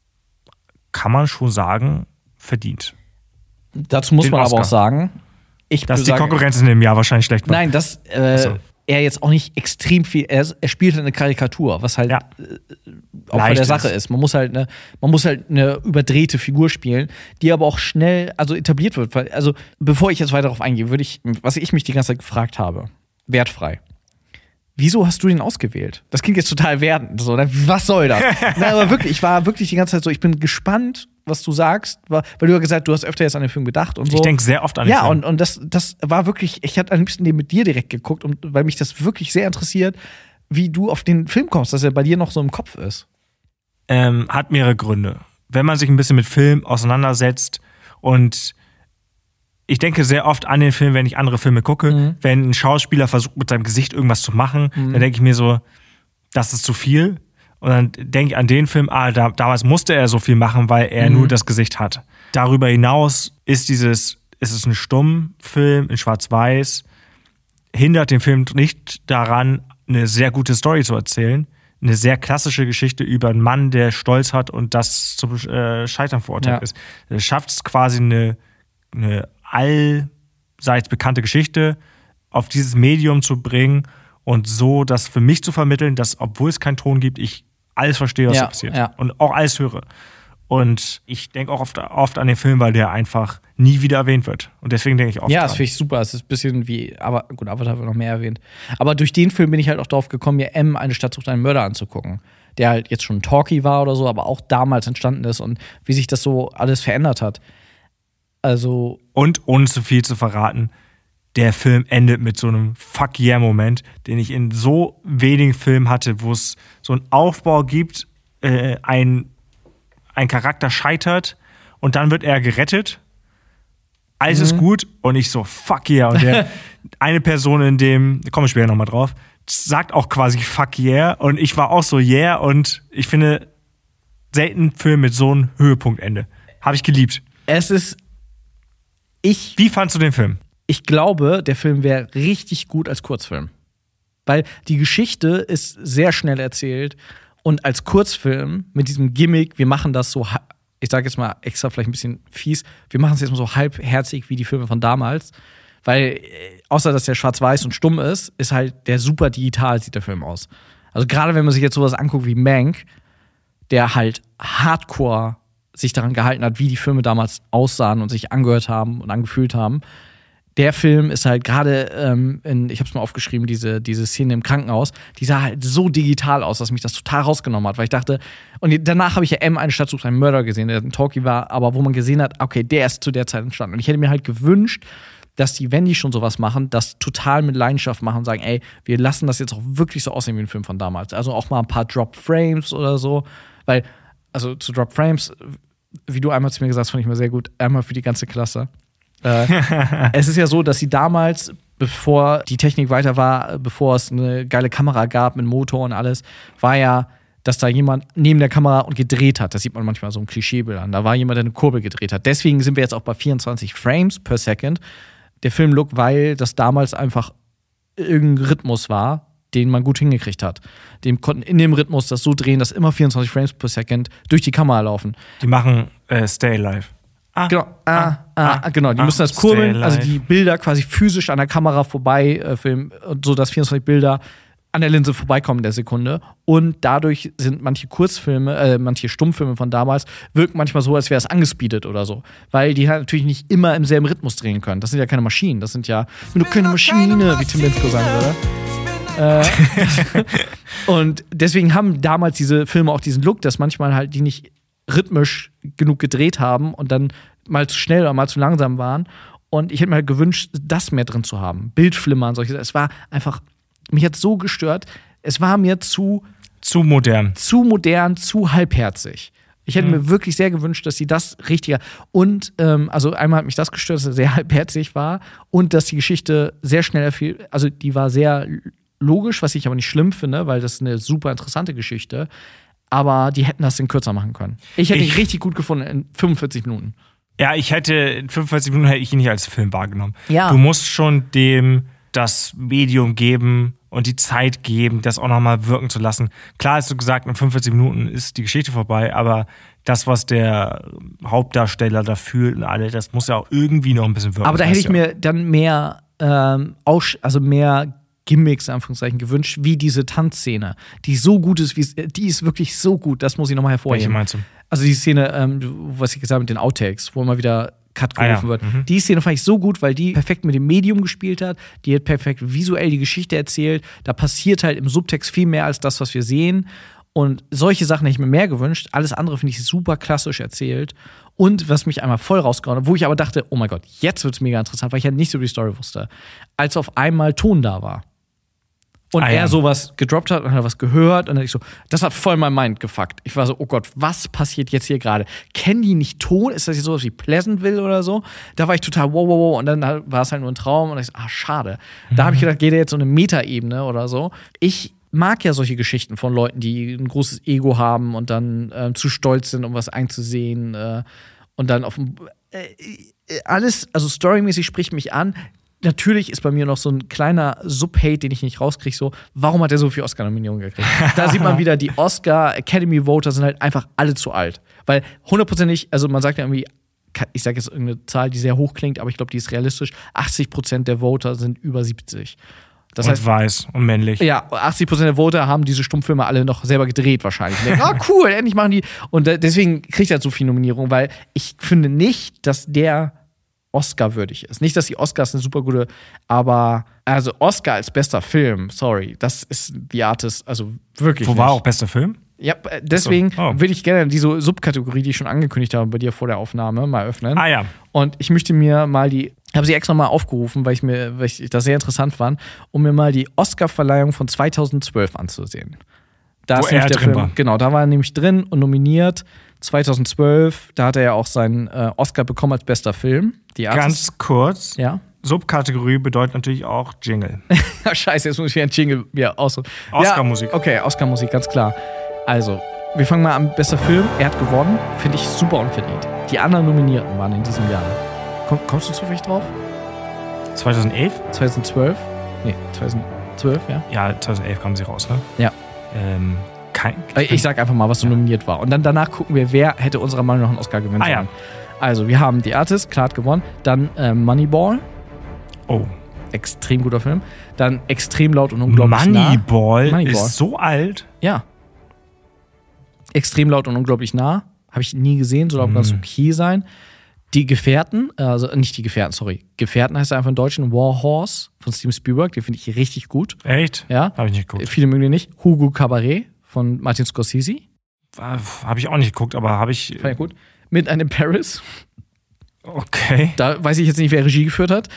kann man schon sagen, verdient. Dazu muss Den man aber Oscar. auch sagen, Dass die Konkurrenz in dem Jahr wahrscheinlich schlecht war. Nein, dass so. er jetzt auch nicht extrem viel, er spielte eine Karikatur, was halt Ja. auch von Leicht der Sache ist. Man muss halt eine überdrehte Figur spielen, die aber auch schnell etabliert wird. Weil, also, bevor ich jetzt weiter darauf eingehe, was ich mich die ganze Zeit gefragt habe, wertfrei. Wieso hast du den ausgewählt? Das klingt jetzt total wertend. So, ne? Was soll das? Nein, aber wirklich, ich war wirklich die ganze Zeit so, ich bin gespannt, was du sagst, weil du ja gesagt, du hast öfter jetzt an den Film gedacht und so. Ich denke sehr oft an den Ja, Film. und das war wirklich, ich hatte am liebsten den mit dir direkt geguckt, weil mich das wirklich sehr interessiert, wie du auf den Film kommst, dass er bei dir noch so im Kopf ist. Hat mehrere Gründe. Wenn man sich ein bisschen mit Film auseinandersetzt und ich denke sehr oft an den Film, wenn ich andere Filme gucke, wenn ein Schauspieler versucht, mit seinem Gesicht irgendwas zu machen, dann denke ich mir so, das ist zu viel. Und dann denke ich an den Film, damals musste er so viel machen, weil er nur das Gesicht hat. Darüber hinaus ist es ein Stummfilm in Schwarz-Weiß, hindert den Film nicht daran, eine sehr gute Story zu erzählen. Eine sehr klassische Geschichte über einen Mann, der Stolz hat und das zum Scheitern verurteilt ist. Er schafft es quasi eine allseits bekannte Geschichte auf dieses Medium zu bringen und so das für mich zu vermitteln, dass, obwohl es keinen Ton gibt, ich alles verstehe, was da passiert. Ja. Und auch alles höre. Und ich denke auch oft an den Film, weil der einfach nie wieder erwähnt wird. Und deswegen denke ich oft Ja, das finde ich super. Es ist ein bisschen wie, aber gut, Avatar wird noch mehr erwähnt. Aber durch den Film bin ich halt auch darauf gekommen, mir Eine Stadt sucht einen Mörder anzugucken. Der halt jetzt schon ein Talkie war oder so, aber auch damals entstanden ist und wie sich das so alles verändert hat. Also. Und ohne zu viel zu verraten, der Film endet mit so einem Fuck-Yeah-Moment, den ich in so wenigen Filmen hatte, wo es so einen Aufbau gibt, ein Charakter scheitert und dann wird er gerettet. Alles ist gut und ich so, fuck yeah. Und eine Person in dem, da komme ich später nochmal drauf, sagt auch quasi fuck yeah und ich war auch so yeah und ich finde selten einen Film mit so einem Höhepunktende. Habe ich geliebt. Wie fandst du den Film? Ich glaube, der Film wäre richtig gut als Kurzfilm. Weil die Geschichte ist sehr schnell erzählt und als Kurzfilm mit diesem Gimmick, wir machen das so, ich sage jetzt mal extra vielleicht ein bisschen fies, wir machen es jetzt mal so halbherzig wie die Filme von damals. Weil, außer dass der schwarz-weiß und stumm ist halt der super digital sieht der Film aus. Also gerade wenn man sich jetzt sowas anguckt wie Mank, der halt hardcore sich daran gehalten hat, wie die Filme damals aussahen und sich angehört haben und angefühlt haben. Der Film ist halt gerade, ich hab's mal aufgeschrieben, diese Szene im Krankenhaus, die sah halt so digital aus, dass mich das total rausgenommen hat, weil ich dachte, und danach habe ich ja Eine Stadt sucht einen Mörder gesehen, der ein Talkie war, aber wo man gesehen hat, okay, der ist zu der Zeit entstanden. Und ich hätte mir halt gewünscht, dass die, wenn die schon sowas machen, das total mit Leidenschaft machen und sagen, ey, wir lassen das jetzt auch wirklich so aussehen wie ein Film von damals. Also auch mal ein paar Drop-Frames oder so, weil, also zu Drop-Frames, wie du einmal zu mir gesagt hast, fand ich mal sehr gut, einmal für die ganze Klasse. Es ist ja so, dass sie damals, bevor die Technik weiter war, bevor es eine geile Kamera gab mit Motor und alles, war ja, dass da jemand neben der Kamera und gedreht hat. Das sieht man manchmal so im Klischeebild an. Da war jemand, der eine Kurbel gedreht hat. Deswegen sind wir jetzt auch bei 24 Frames per Second. Der Filmlook, weil das damals einfach irgendein Rhythmus war, den man gut hingekriegt hat. Dem konnten in dem Rhythmus das so drehen, dass immer 24 Frames per Second durch die Kamera laufen. Die machen Stay Alive. Genau, die müssen das kurbeln, also die Bilder quasi physisch an der Kamera vorbei filmen, sodass 24 Bilder an der Linse vorbeikommen in der Sekunde. Und dadurch sind manche Kurzfilme, manche Stummfilme von damals, wirken manchmal so, als wäre es angespeedet oder so. Weil die halt natürlich nicht immer im selben Rhythmus drehen können. Das sind ja keine Maschinen, das sind ja nur keine Maschine, wie Tim Bensko sagen würde. Und deswegen haben damals diese Filme auch diesen Look, dass manchmal halt die nicht rhythmisch genug gedreht haben und dann mal zu schnell oder mal zu langsam waren. Und ich hätte mir halt gewünscht, das mehr drin zu haben. Bildflimmern, solche Sachen. Es war einfach, mich hat so gestört, es war mir zu modern. Zu modern, zu halbherzig. Ich hätte mir wirklich sehr gewünscht, dass sie das richtiger und also einmal hat mich das gestört, dass er sehr halbherzig war und dass die Geschichte sehr schnell erfiel, also die war sehr logisch, was ich aber nicht schlimm finde, weil das ist eine super interessante Geschichte. Aber die hätten das denn kürzer machen können. Ich hätte ihn richtig gut gefunden in 45 Minuten. Ja, in 45 Minuten hätte ich ihn nicht als Film wahrgenommen. Ja. Du musst schon dem das Medium geben und die Zeit geben, das auch nochmal wirken zu lassen. Klar hast du gesagt, in 45 Minuten ist die Geschichte vorbei, aber das, was der Hauptdarsteller da fühlt und alle, das muss ja auch irgendwie noch ein bisschen wirken. Aber da hätte ich mir dann mehr, mehr Gimmicks, in Anführungszeichen, gewünscht, wie diese Tanzszene, die so gut ist, die ist wirklich so gut, das muss ich nochmal hervorheben. Welche meinst du? Also die Szene, was ich gesagt habe mit den Outtakes, wo immer wieder Cut gerufen wird. Die Szene fand ich so gut, weil die perfekt mit dem Medium gespielt hat, die hat perfekt visuell die Geschichte erzählt, da passiert halt im Subtext viel mehr als das, was wir sehen. Und solche Sachen hätte ich mir mehr gewünscht. Alles andere finde ich super klassisch erzählt. Und was mich einmal voll rausgehauen hat, wo ich aber dachte, oh mein Gott, jetzt wird es mega interessant, weil ich halt nicht so über die Story wusste, als auf einmal Ton da war. Und er sowas gedroppt hat und hat was gehört und dann ich so, das hat voll mein Mind gefuckt. Ich war so, oh Gott, was passiert jetzt hier gerade? Kennen die nicht Ton? Ist das jetzt sowas wie Pleasantville oder so? Da war ich total wow. Und dann war es halt nur ein Traum und ich so, schade. Da habe ich gedacht, geht er jetzt so eine Metaebene oder so. Ich mag ja solche Geschichten von Leuten, die ein großes Ego haben und dann zu stolz sind, um was einzusehen und dann auf alles, also storymäßig spricht mich an. Natürlich ist bei mir noch so ein kleiner Sub-Hate, den ich nicht rauskriege, so, warum hat er so viel Oscar-Nominierungen gekriegt? Da sieht man wieder, die Oscar-Academy-Voter sind halt einfach alle zu alt. Weil 100%, also man sagt ja irgendwie, ich sage jetzt irgendeine Zahl, die sehr hoch klingt, aber ich glaube, die ist realistisch, 80% der Voter sind über 70. Das und heißt, weiß und männlich. ja, 80% der Voter haben diese Stummfilme alle noch selber gedreht wahrscheinlich. Und denken, cool, endlich machen die. Und deswegen kriegt er so viel Nominierung, weil ich finde nicht, dass der Oscar würdig ist. Nicht, dass die Oscars eine super gute, aber also Oscar als bester Film, sorry, das ist The Artist, also wirklich. Wo nicht. war auch bester Film? Ja, deswegen So. Oh. würde ich gerne diese Subkategorie, die ich schon angekündigt habe bei dir vor der Aufnahme, mal öffnen. Ah ja. Und ich möchte mir mal habe sie extra mal aufgerufen, weil ich das sehr interessant fand, um mir mal die Oscar-Verleihung von 2012 anzusehen. Da Wo ist nämlich er der drin Film, war. genau, da war er nämlich drin und nominiert. 2012, da hat er ja auch seinen Oscar bekommen als bester Film. Die Artist. Ganz kurz. Ja. Subkategorie bedeutet natürlich auch Jingle. Scheiße, jetzt muss ich wieder einen Jingle mir aussuchen. Oscar-Musik. Ja, okay, Oscar-Musik, ganz klar. Also, wir fangen mal an. Bester Film. Er hat gewonnen. Finde ich super unverdient. Die anderen Nominierten waren in diesem Jahr. Kommst du zufällig drauf? 2011? 2012? Nee, 2012, ja. Ja, 2011 kam sie raus, ne? Ja. Ich sag einfach mal, was so nominiert war. Und dann danach gucken wir, wer hätte unserer Meinung nach einen Oscar gewinnen sollen. Ja. Also, wir haben The Artist, klar hat gewonnen. Dann Moneyball. Oh. Extrem guter Film. Dann Extrem laut und unglaublich nah. Moneyball ist so alt. Ja. Extrem laut und unglaublich nah. Habe ich nie gesehen, soll auch ganz okay sein. Die Gefährten, also nicht die Gefährten, sorry. Gefährten heißt er einfach im Deutschen. War Horse von Steven Spielberg, den finde ich richtig gut. Echt? Ja. Habe ich nicht geguckt. Viele mögen den nicht. Hugo Cabaret von Martin Scorsese. Habe ich auch nicht geguckt, aber habe ich. Fand ich gut. Mit in Paris. Okay. Da weiß ich jetzt nicht, wer Regie geführt hat.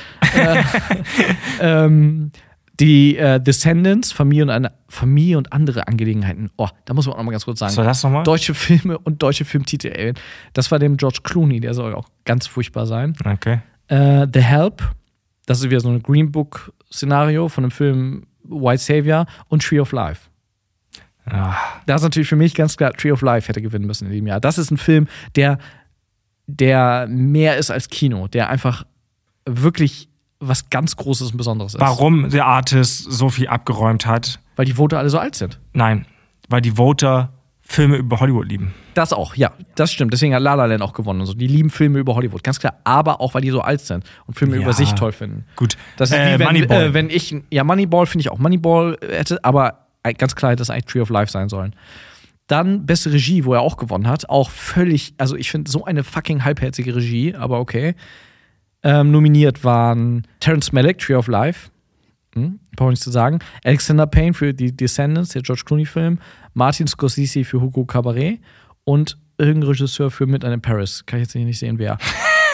Die Descendants, Familie und andere Angelegenheiten. Oh, da muss man auch noch mal ganz kurz sagen. Was war das nochmal? Deutsche Filme und deutsche Filmtitel erwähnen. Das war dem George Clooney, der soll auch ganz furchtbar sein. Okay. The Help, das ist wieder so ein Green Book-Szenario von dem Film White Savior und Tree of Life. Ah. Da ist natürlich für mich ganz klar, Tree of Life hätte gewinnen müssen in dem Jahr. Das ist ein Film, der mehr ist als Kino, der einfach wirklich was ganz Großes und Besonderes ist. Warum der Artist so viel abgeräumt hat? Weil die Voter alle so alt sind. Nein, weil die Voter Filme über Hollywood lieben. Das auch, ja, das stimmt. Deswegen hat La La Land auch gewonnen und so. Die lieben Filme über Hollywood, ganz klar. Aber auch, weil die so alt sind und Filme über sich toll finden. Gut. Das ist wie Moneyball. Moneyball finde ich auch. Moneyball hätte, aber ganz klar hätte das eigentlich Tree of Life sein sollen. Dann beste Regie, wo er auch gewonnen hat. Auch völlig, also ich finde so eine fucking halbherzige Regie, aber okay. Nominiert waren Terrence Malick, Tree of Life. Brauche ich nicht zu sagen. Alexander Payne für die Descendants, der George Clooney-Film. Martin Scorsese für Hugo Cabaret. Und irgendein Regisseur für Midnight in Paris. Kann ich jetzt nicht sehen, wer.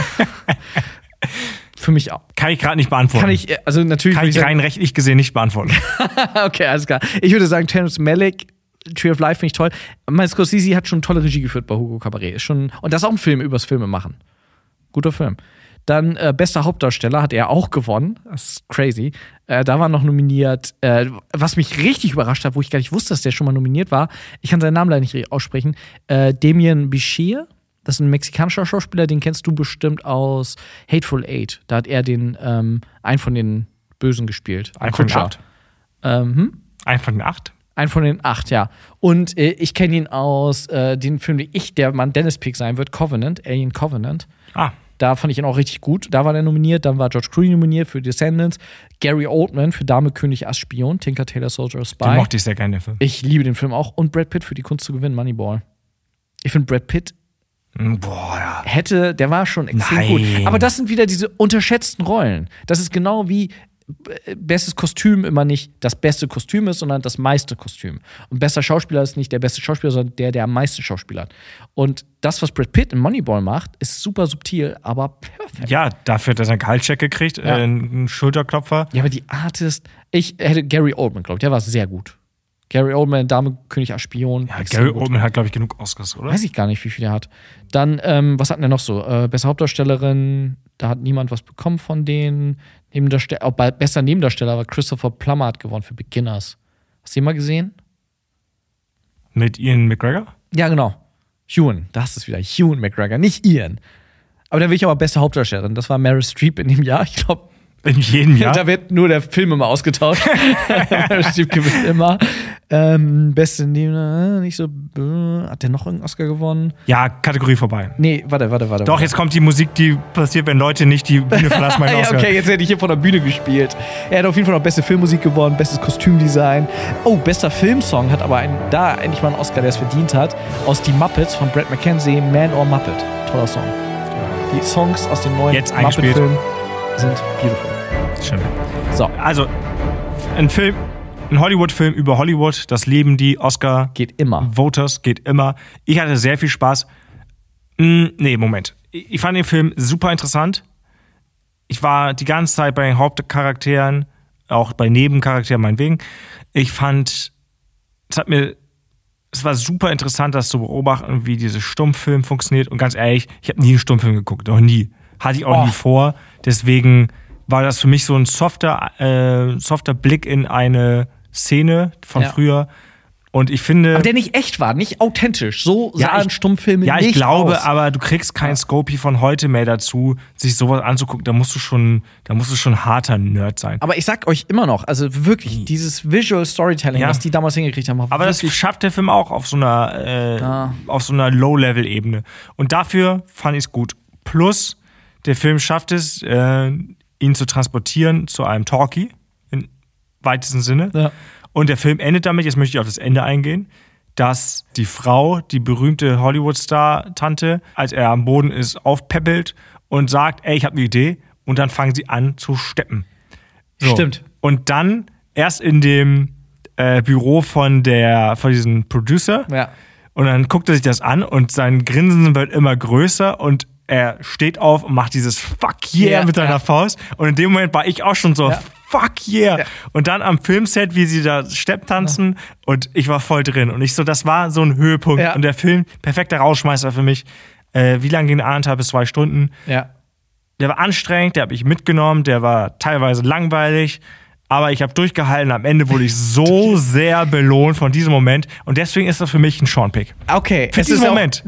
Für mich auch. Kann ich gerade nicht beantworten. Natürlich. Kann ich rein rechtlich gesehen nicht beantworten. Okay, alles klar. Ich würde sagen, Terrence Malick, Tree of Life finde ich toll. Mein Scorsese hat schon tolle Regie geführt bei Hugo Cabaret. Und das ist auch ein Film übers Filme machen. Guter Film. Dann bester Hauptdarsteller hat er auch gewonnen. Das ist crazy. Da war noch nominiert, was mich richtig überrascht hat, wo ich gar nicht wusste, dass der schon mal nominiert war. Ich kann seinen Namen leider nicht aussprechen. Damien Bichir. Das ist ein mexikanischer Schauspieler, den kennst du bestimmt aus Hateful Eight. Da hat er einen von den Bösen gespielt. Einen von den 8? Einen von den 8? Einen von den 8, ja. Und ich kenne ihn aus dem Film, der Mann Dennis Pick sein wird, Covenant, Alien Covenant. Ah. Da fand ich ihn auch richtig gut. Da war der nominiert. Dann war George Clooney nominiert für Descendants. Gary Oldman für Dame, König, Ass, Spion. Tinker, Tailor, Soldier, Spy. Den mochte ich sehr gerne, den Film. Ich liebe den Film auch. Und Brad Pitt für die Kunst zu gewinnen, Moneyball. Ich finde, Brad Pitt ja. der war schon extrem gut. Aber das sind wieder diese unterschätzten Rollen. Das ist genau wie bestes Kostüm immer nicht das beste Kostüm ist, sondern das meiste Kostüm. Und bester Schauspieler ist nicht der beste Schauspieler, sondern der am meisten Schauspieler hat. Und das, was Brad Pitt in Moneyball macht, ist super subtil, aber perfekt. Ja, dafür hat er seinen Gehaltscheck gekriegt, einen Schulterklopfer. Ja, aber die Artist, ich hätte Gary Oldman, glaube ich, der war sehr gut. Gary Oldman, Dame, König, als Spion. Ja, Gary Oldman hat, glaube ich, genug Oscars, oder? Weiß ich gar nicht, wie viel er hat. Dann, was hatten wir noch so? Beste Hauptdarstellerin, da hat niemand was bekommen von denen. Bester Nebendarsteller war Christopher Plummer hat gewonnen für Beginners. Hast du ihn mal gesehen? Mit Ian McGregor? Ja, genau. Ewan, das ist wieder Ewan McGregor, nicht Ian. Aber dann will ich aber beste Hauptdarstellerin. Das war Meryl Streep in dem Jahr. Ich glaube, in jedem Jahr? Da wird nur der Film immer ausgetauscht. Meryl Streep gewinnt immer. Beste nicht so. Hat der noch irgendeinen Oscar gewonnen? Ja, Kategorie vorbei. Nee, warte. Doch, jetzt kommt die Musik, die passiert, wenn Leute nicht die Bühne verlassen. Ja, okay, jetzt hätte ich hier von der Bühne gespielt. Er hat auf jeden Fall noch beste Filmmusik gewonnen, bestes Kostümdesign. Oh, bester Filmsong hat aber da endlich mal einen Oscar, der es verdient hat. Aus Die Muppets von Brad McKenzie, Man or Muppet. Toller Song. Die Songs aus dem neuen Muppet-Film sind beautiful. Schön. So. Also, ein Hollywood-Film über Hollywood, das leben die Oscar. Geht immer. Voters, geht immer. Ich hatte sehr viel Spaß. Moment. Ich fand den Film super interessant. Ich war die ganze Zeit bei den Hauptcharakteren, auch bei Nebencharakteren meinetwegen. Ich fand, es war super interessant, das zu beobachten, wie dieser Stummfilm funktioniert. Und ganz ehrlich, ich habe nie einen Stummfilm geguckt, noch nie. Hatte ich auch nie vor. Deswegen war das für mich so ein softer Blick in eine Szene von früher. Und ich finde. Aber der nicht echt war, nicht authentisch. So sahen Stummfilme nicht aus. Ja, ich glaube, aber du kriegst kein Scopy von heute mehr dazu, sich sowas anzugucken. Da musst du schon harter Nerd sein. Aber ich sag euch immer noch, also wirklich, dieses Visual Storytelling, was die damals hingekriegt haben. Aber das schafft der Film auch auf so einer Low-Level-Ebene. Und dafür fand ich es gut. Plus, der Film schafft es, ihn zu transportieren zu einem Talkie, im weitesten Sinne. Ja. Und der Film endet damit, jetzt möchte ich auf das Ende eingehen, dass die Frau, die berühmte Hollywood-Star-Tante, als er am Boden ist, aufpäppelt und sagt, ey, ich habe eine Idee. Und dann fangen sie an zu steppen. So. Stimmt. Und dann erst in dem Büro von diesem Producer. Ja. Und dann guckt er sich das an und sein Grinsen wird immer größer und er steht auf und macht dieses Fuck yeah mit seiner Faust. Und in dem Moment war ich auch schon so, Fuck yeah. Und dann am Filmset, wie sie da Stepp tanzen und ich war voll drin. Und ich so, das war so ein Höhepunkt. Ja. Und der Film, perfekter Rausschmeißer für mich. Wie lange ging? 1,5 bis 2 Stunden. Ja. Der war anstrengend, der habe ich mitgenommen, der war teilweise langweilig. Aber ich habe durchgehalten. Am Ende wurde ich so sehr belohnt von diesem Moment. Und deswegen ist das für mich ein Sean-Pick. Okay. Für diesen Moment.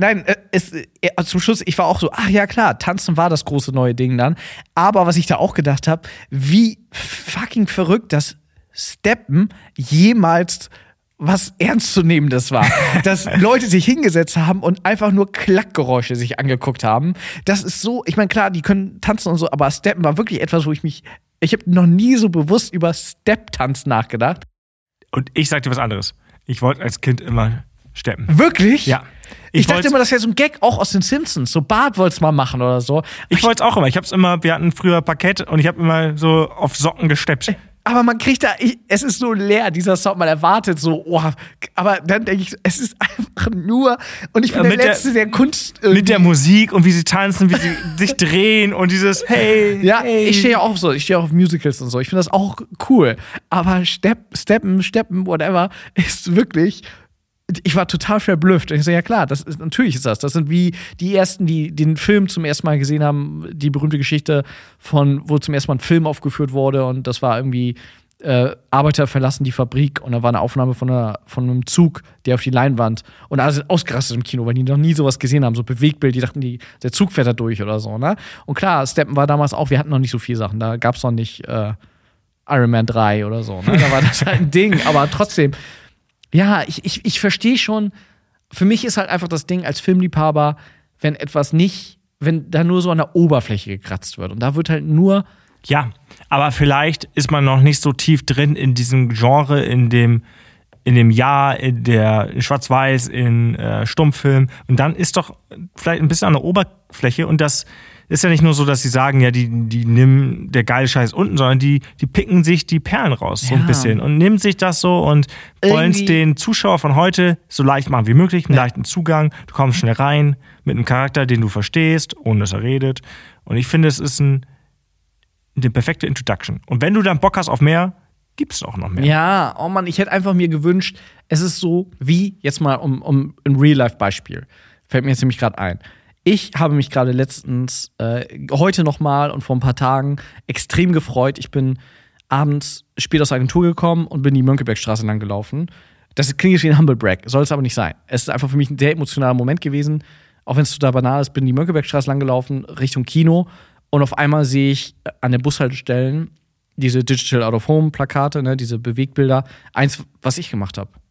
Zum Schluss, ich war auch so, ach ja klar, Tanzen war das große neue Ding dann. Aber was ich da auch gedacht habe, wie fucking verrückt, dass Steppen jemals was Ernstzunehmendes war. Dass Leute sich hingesetzt haben und einfach nur Klackgeräusche sich angeguckt haben. Das ist so, ich meine, klar, die können tanzen und so, aber Steppen war wirklich etwas, wo ich habe noch nie so bewusst über Step-Tanz nachgedacht. Und ich sag dir was anderes. Ich wollte als Kind immer steppen. Wirklich? Ja. Ich dachte immer, das wäre so ein Gag auch aus den Simpsons. So Bart wollte es mal machen oder so. Ich wollte es auch immer. Wir hatten früher Parkett und ich habe immer so auf Socken gesteppt. Aber man kriegt es ist so leer, dieser Song, man erwartet so, aber dann denke ich, es ist einfach nur, und ich bin der Letzte, der Kunst irgendwie. Mit der Musik und wie sie tanzen, wie sie sich drehen und dieses Hey. Ja, hey. Ich stehe ja auch so, ich stehe auch auf Musicals und so, ich finde das auch cool, aber Steppen, whatever, ist wirklich, ich war total verblüfft. Und ich so, ja klar, natürlich ist das. Das sind wie die Ersten, die den Film zum ersten Mal gesehen haben, die berühmte Geschichte wo zum ersten Mal ein Film aufgeführt wurde und das war irgendwie Arbeiter verlassen die Fabrik und da war eine Aufnahme von einem Zug, der auf die Leinwand und alle sind ausgerastet im Kino, weil die noch nie sowas gesehen haben, so Bewegtbild, die dachten, der Zug fährt da durch oder so, ne? Und klar, Steppen war damals auch, wir hatten noch nicht so viele Sachen, da gab's noch nicht Iron Man 3 oder so, ne? Da war das halt ein Ding, aber trotzdem. Ja, ich verstehe schon, für mich ist halt einfach das Ding als Filmliebhaber, wenn da nur so an der Oberfläche gekratzt wird. Und da wird halt nur. Ja, aber vielleicht ist man noch nicht so tief drin in diesem Genre, in dem Jahr, in Schwarz-Weiß, in Stummfilm. Und dann ist doch vielleicht ein bisschen an der Oberfläche und das ist ja nicht nur so, dass sie sagen, ja, die nehmen der geile Scheiß unten, sondern die picken sich die Perlen raus, so ein bisschen. Und nehmen sich das so und wollen es den Zuschauer von heute so leicht machen wie möglich, einen leichten Zugang. Du kommst schnell rein mit einem Charakter, den du verstehst, ohne dass er redet. Und ich finde, es ist eine perfekte Introduction. Und wenn du dann Bock hast auf mehr, gibt es auch noch mehr. Ja, oh Mann, ich hätte einfach mir gewünscht, es ist so wie, jetzt mal um ein Real-Life-Beispiel, fällt mir jetzt nämlich gerade ein. Ich habe mich gerade letztens, heute nochmal und vor ein paar Tagen extrem gefreut. Ich bin abends spät aus der Agentur gekommen und bin die Mönckebergstraße lang gelaufen. Das klingt wie ein Humble Brag, soll es aber nicht sein. Es ist einfach für mich ein sehr emotionaler Moment gewesen. Auch wenn es total banal ist, bin die Mönckebergstraße lang gelaufen, Richtung Kino. Und auf einmal sehe ich an den Bushaltestellen diese Digital Out of Home Plakate, ne, diese Bewegbilder. Eins, was ich gemacht habe.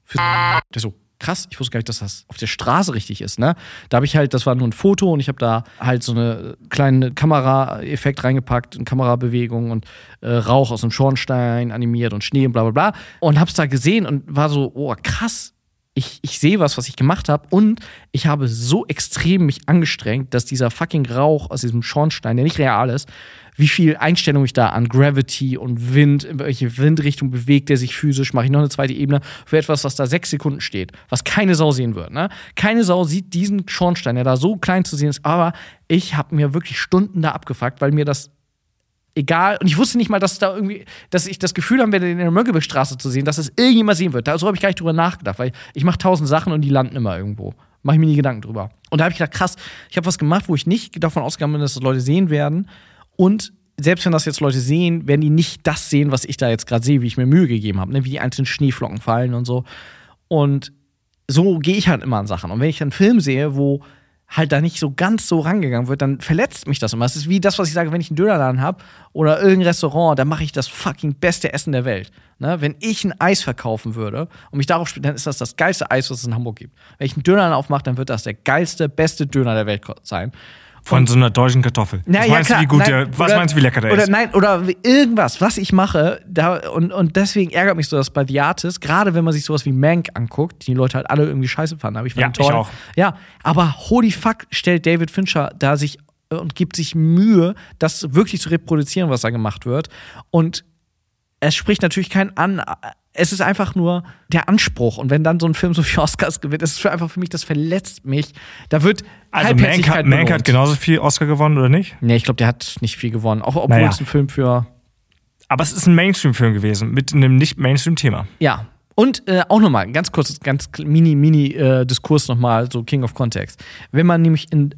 Der so, krass, ich wusste gar nicht, dass das auf der Straße richtig ist, ne? Da habe ich halt, das war nur ein Foto und ich habe da halt so eine kleine Kameraeffekt reingepackt, eine Kamerabewegung und Rauch aus dem Schornstein animiert und Schnee und bla bla bla. Und hab's da gesehen und war so, oh krass, ich sehe was ich gemacht habe und ich habe so extrem mich angestrengt, dass dieser fucking Rauch aus diesem Schornstein, der nicht real ist, wie viel Einstellung ich da an Gravity und Wind, in welche Windrichtung bewegt der sich physisch, mache ich noch eine zweite Ebene für etwas, was da 6 Sekunden steht, was keine Sau sehen wird. Ne? Keine Sau sieht diesen Schornstein, der da so klein zu sehen ist, aber ich habe mir wirklich Stunden da abgefuckt, weil mir das egal, und ich wusste nicht mal, dass ich das Gefühl haben werde, in der Mönckebergstraße zu sehen, dass es irgendjemand sehen wird. So habe ich gar nicht drüber nachgedacht, weil ich mache 1000 Sachen und die landen immer irgendwo. Mache ich mir nie Gedanken drüber. Und da habe ich gedacht, krass, ich habe was gemacht, wo ich nicht davon ausgegangen bin, dass das Leute sehen werden. Und selbst wenn das jetzt Leute sehen, werden die nicht das sehen, was ich da jetzt gerade sehe, wie ich mir Mühe gegeben habe, ne? Wie die einzelnen Schneeflocken fallen und so. Und so gehe ich halt immer an Sachen. Und wenn ich einen Film sehe, wo halt da nicht so ganz so rangegangen wird, dann verletzt mich das immer. Es ist wie das, was ich sage, wenn ich einen Dönerladen habe oder irgendein Restaurant, dann mache ich das fucking beste Essen der Welt. Ne? Wenn ich ein Eis verkaufen würde und mich darauf spiele, dann ist das geilste Eis, was es in Hamburg gibt. Wenn ich einen Dönerladen aufmache, dann wird das der geilste, beste Döner der Welt sein. Von so einer deutschen Kartoffel. Was meinst du, wie lecker der ist? Oder irgendwas, was ich mache, und deswegen ärgert mich so das bei The Artist, gerade wenn man sich sowas wie Mank anguckt, die Leute halt alle irgendwie scheiße fanden, aber ich fand toll. Ich auch. Ja, aber holy fuck stellt David Fincher da sich und gibt sich Mühe, das wirklich zu reproduzieren, was da gemacht wird. Und es spricht natürlich keinen an. Es ist einfach nur der Anspruch. Und wenn dann so ein Film so viel Oscars gewinnt, das ist einfach für mich, das verletzt mich. Da wird also Mank hat genauso viel Oscar gewonnen, oder nicht? Nee, ich glaube, der hat nicht viel gewonnen. Auch obwohl es ein Film für. Aber es ist ein Mainstream-Film gewesen, mit einem Nicht-Mainstream-Thema. Ja. Und auch nochmal, ganz kurz, ganz Mini-Diskurs nochmal, so King of Context. Wenn man nämlich in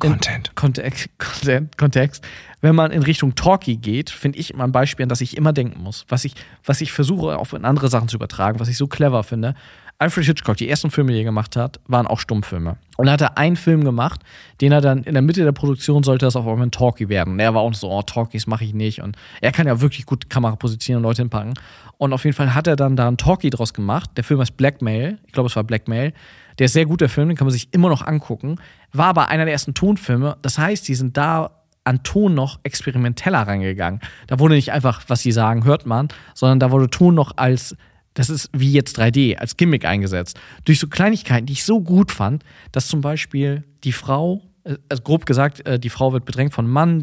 Kontext, wenn man in Richtung Talkie geht, finde ich immer ein Beispiel, an das ich immer denken muss. Was ich versuche, auch in andere Sachen zu übertragen, was ich so clever finde. Alfred Hitchcock, die ersten Filme, die er gemacht hat, waren auch Stummfilme. Und da hat er einen Film gemacht, den er dann in der Mitte der Produktion sollte das auf einmal ein Talkie werden. Und er war auch so, Talkies mache ich nicht. Und er kann ja wirklich gut Kamera positionieren und Leute hinpacken. Und auf jeden Fall hat er dann da einen Talkie draus gemacht. Der Film heißt Blackmail. Ich glaube, es war Blackmail. Der ist sehr gut, der Film, den kann man sich immer noch angucken. War aber einer der ersten Tonfilme. Das heißt, die sind da an Ton noch experimenteller rangegangen. Da wurde nicht einfach, was sie sagen, hört man, sondern da wurde Ton noch als, das ist wie jetzt 3D, als Gimmick eingesetzt. Durch so Kleinigkeiten, die ich so gut fand, dass zum Beispiel die Frau, also grob gesagt, die Frau wird bedrängt von einem Mann,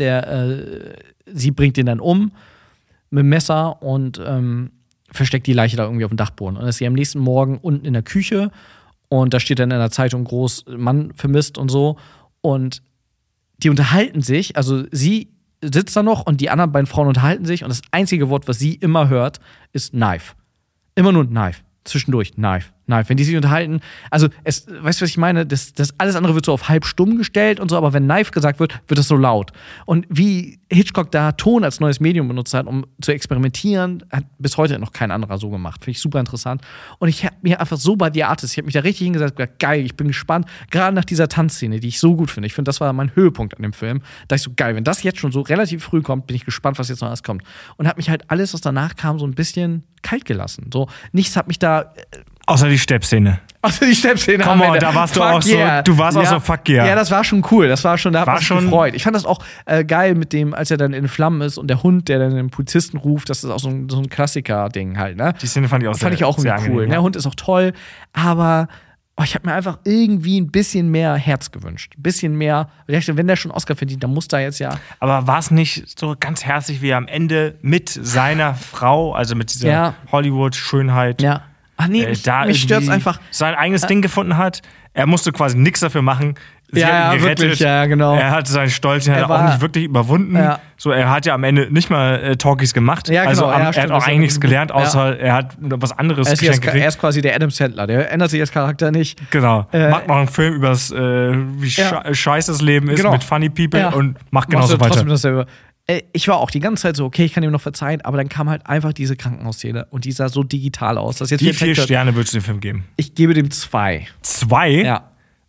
sie bringt den dann um mit dem Messer und versteckt die Leiche da irgendwie auf dem Dachboden. Und dann ist sie am nächsten Morgen unten in der Küche und da steht dann in der Zeitung groß, Mann vermisst und so. Und die unterhalten sich, also sie sitzt da noch und die anderen beiden Frauen unterhalten sich und das einzige Wort, was sie immer hört, ist Knife. Immer nur Knife. Zwischendurch Knife. Wenn die sich unterhalten, also weißt du, was ich meine? Das alles andere wird so auf halb stumm gestellt und so, aber wenn Knife gesagt wird, wird das so laut. Und wie Hitchcock da Ton als neues Medium benutzt hat, um zu experimentieren, hat bis heute noch kein anderer so gemacht. Finde ich super interessant. Und ich habe mir einfach so bei The Artist, ich habe mich da richtig hingesetzt und gesagt, geil, ich bin gespannt, gerade nach dieser Tanzszene, die ich so gut finde. Ich finde, das war mein Höhepunkt an dem Film. Da ich so, geil, wenn das jetzt schon so relativ früh kommt, bin ich gespannt, was jetzt noch alles kommt. Und habe mich halt alles, was danach kam, so ein bisschen kalt gelassen. So, nichts hat mich da außer die Steppszene. Komm on, da warst du auch so, du warst auch so, fuck yeah. Ja, das war schon cool, da hat man sich gefreut. Ich fand das auch geil mit dem, als er dann in Flammen ist und der Hund, der dann den Polizisten ruft, das ist auch so ein Klassiker-Ding halt, ne? Die Szene fand ich auch sehr irgendwie cool. Ja. Der Hund ist auch toll, aber ich habe mir einfach irgendwie ein bisschen mehr Herz gewünscht. Ein bisschen mehr, wenn der schon Oscar verdient, dann muss da jetzt ja. Aber war es nicht so ganz herzlich, wie er am Ende mit seiner Frau, also mit dieser Hollywood-Schönheit, ach nee, mich stört's einfach. Sein eigenes Ding gefunden hat. Er musste quasi nichts dafür machen. Sie hat ihn gerettet. Wirklich, ja, genau. Er hatte seinen Stolz, den hat er auch nicht wirklich überwunden. Ja. So, er hat ja am Ende nicht mal Talkies gemacht. Ja, genau. Also er hat auch eigentlich nichts gelernt, außer er hat was anderes geschenkt gekriegt. Er ist quasi der Adam Sandler. Der ändert sich als Charakter nicht. Genau. Macht noch einen Film über wie scheiße das Leben ist mit Funny People und macht genauso weiter. Dasselbe. Ich war auch die ganze Zeit so, okay, ich kann ihm noch verzeihen, aber dann kam halt einfach diese Krankenhausszene und die sah so digital aus. Dass jetzt wie viele Sterne würdest du dem Film geben? Ich gebe dem 2. 2? Ja.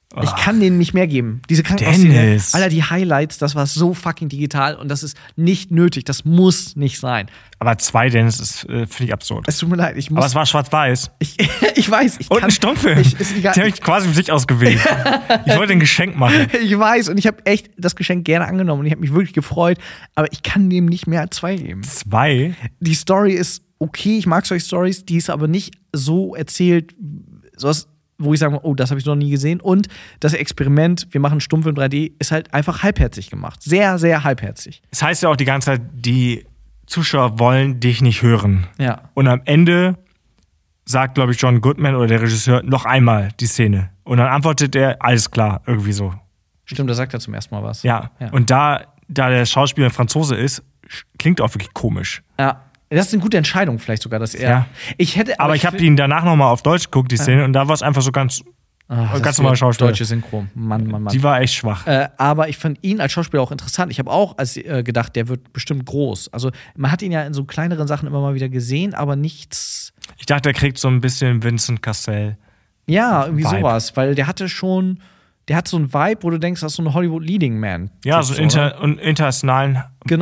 Ich kann denen nicht mehr geben. Diese Krankenhausszene, Alter, die Highlights, das war so fucking digital und das ist nicht nötig. Das muss nicht sein. Aber 2, Dennis, ist, finde ich absurd. Es tut mir leid. Aber es war schwarz-weiß. Ich weiß. Und ein Stummfilm. Den habe ich quasi für sich ausgewählt. Ich wollte ein Geschenk machen. Ich weiß. Und ich habe echt das Geschenk gerne angenommen. Und ich habe mich wirklich gefreut. Aber ich kann dem nicht mehr als 2 geben. 2? Die Story ist okay. Ich mag solche Stories. Die ist aber nicht so erzählt, sowas, wo ich sage, oh, das habe ich noch nie gesehen. Und das Experiment, wir machen Stummfilm 3D, ist halt einfach halbherzig gemacht. Sehr, sehr halbherzig. Das heißt ja auch die ganze Zeit, die Zuschauer wollen dich nicht hören. Ja. Und am Ende sagt, glaube ich, John Goodman oder der Regisseur noch einmal die Szene. Und dann antwortet er, alles klar, irgendwie so. Stimmt, da sagt er zum ersten Mal was. Ja. Und da der Schauspieler ein Franzose ist, klingt auch wirklich komisch. Ja. Das ist eine gute Entscheidung, vielleicht sogar, dass er. Ja. Aber ich habe ihn danach nochmal auf Deutsch geguckt, die Szene, und da war es einfach so ganz normaler Schauspieler. Deutsche Synchro. Mann. Die war echt schwach. Aber ich fand ihn als Schauspieler auch interessant. Ich habe auch gedacht, der wird bestimmt groß. Also, man hat ihn ja in so kleineren Sachen immer mal wieder gesehen, aber nichts. Ich dachte, er kriegt so ein bisschen Vincent Cassel. Ja, irgendwie Vibe. Sowas, weil der hat so einen Vibe, wo du denkst, das ist so ein Hollywood-Leading-Man. Ja, so einen internationalen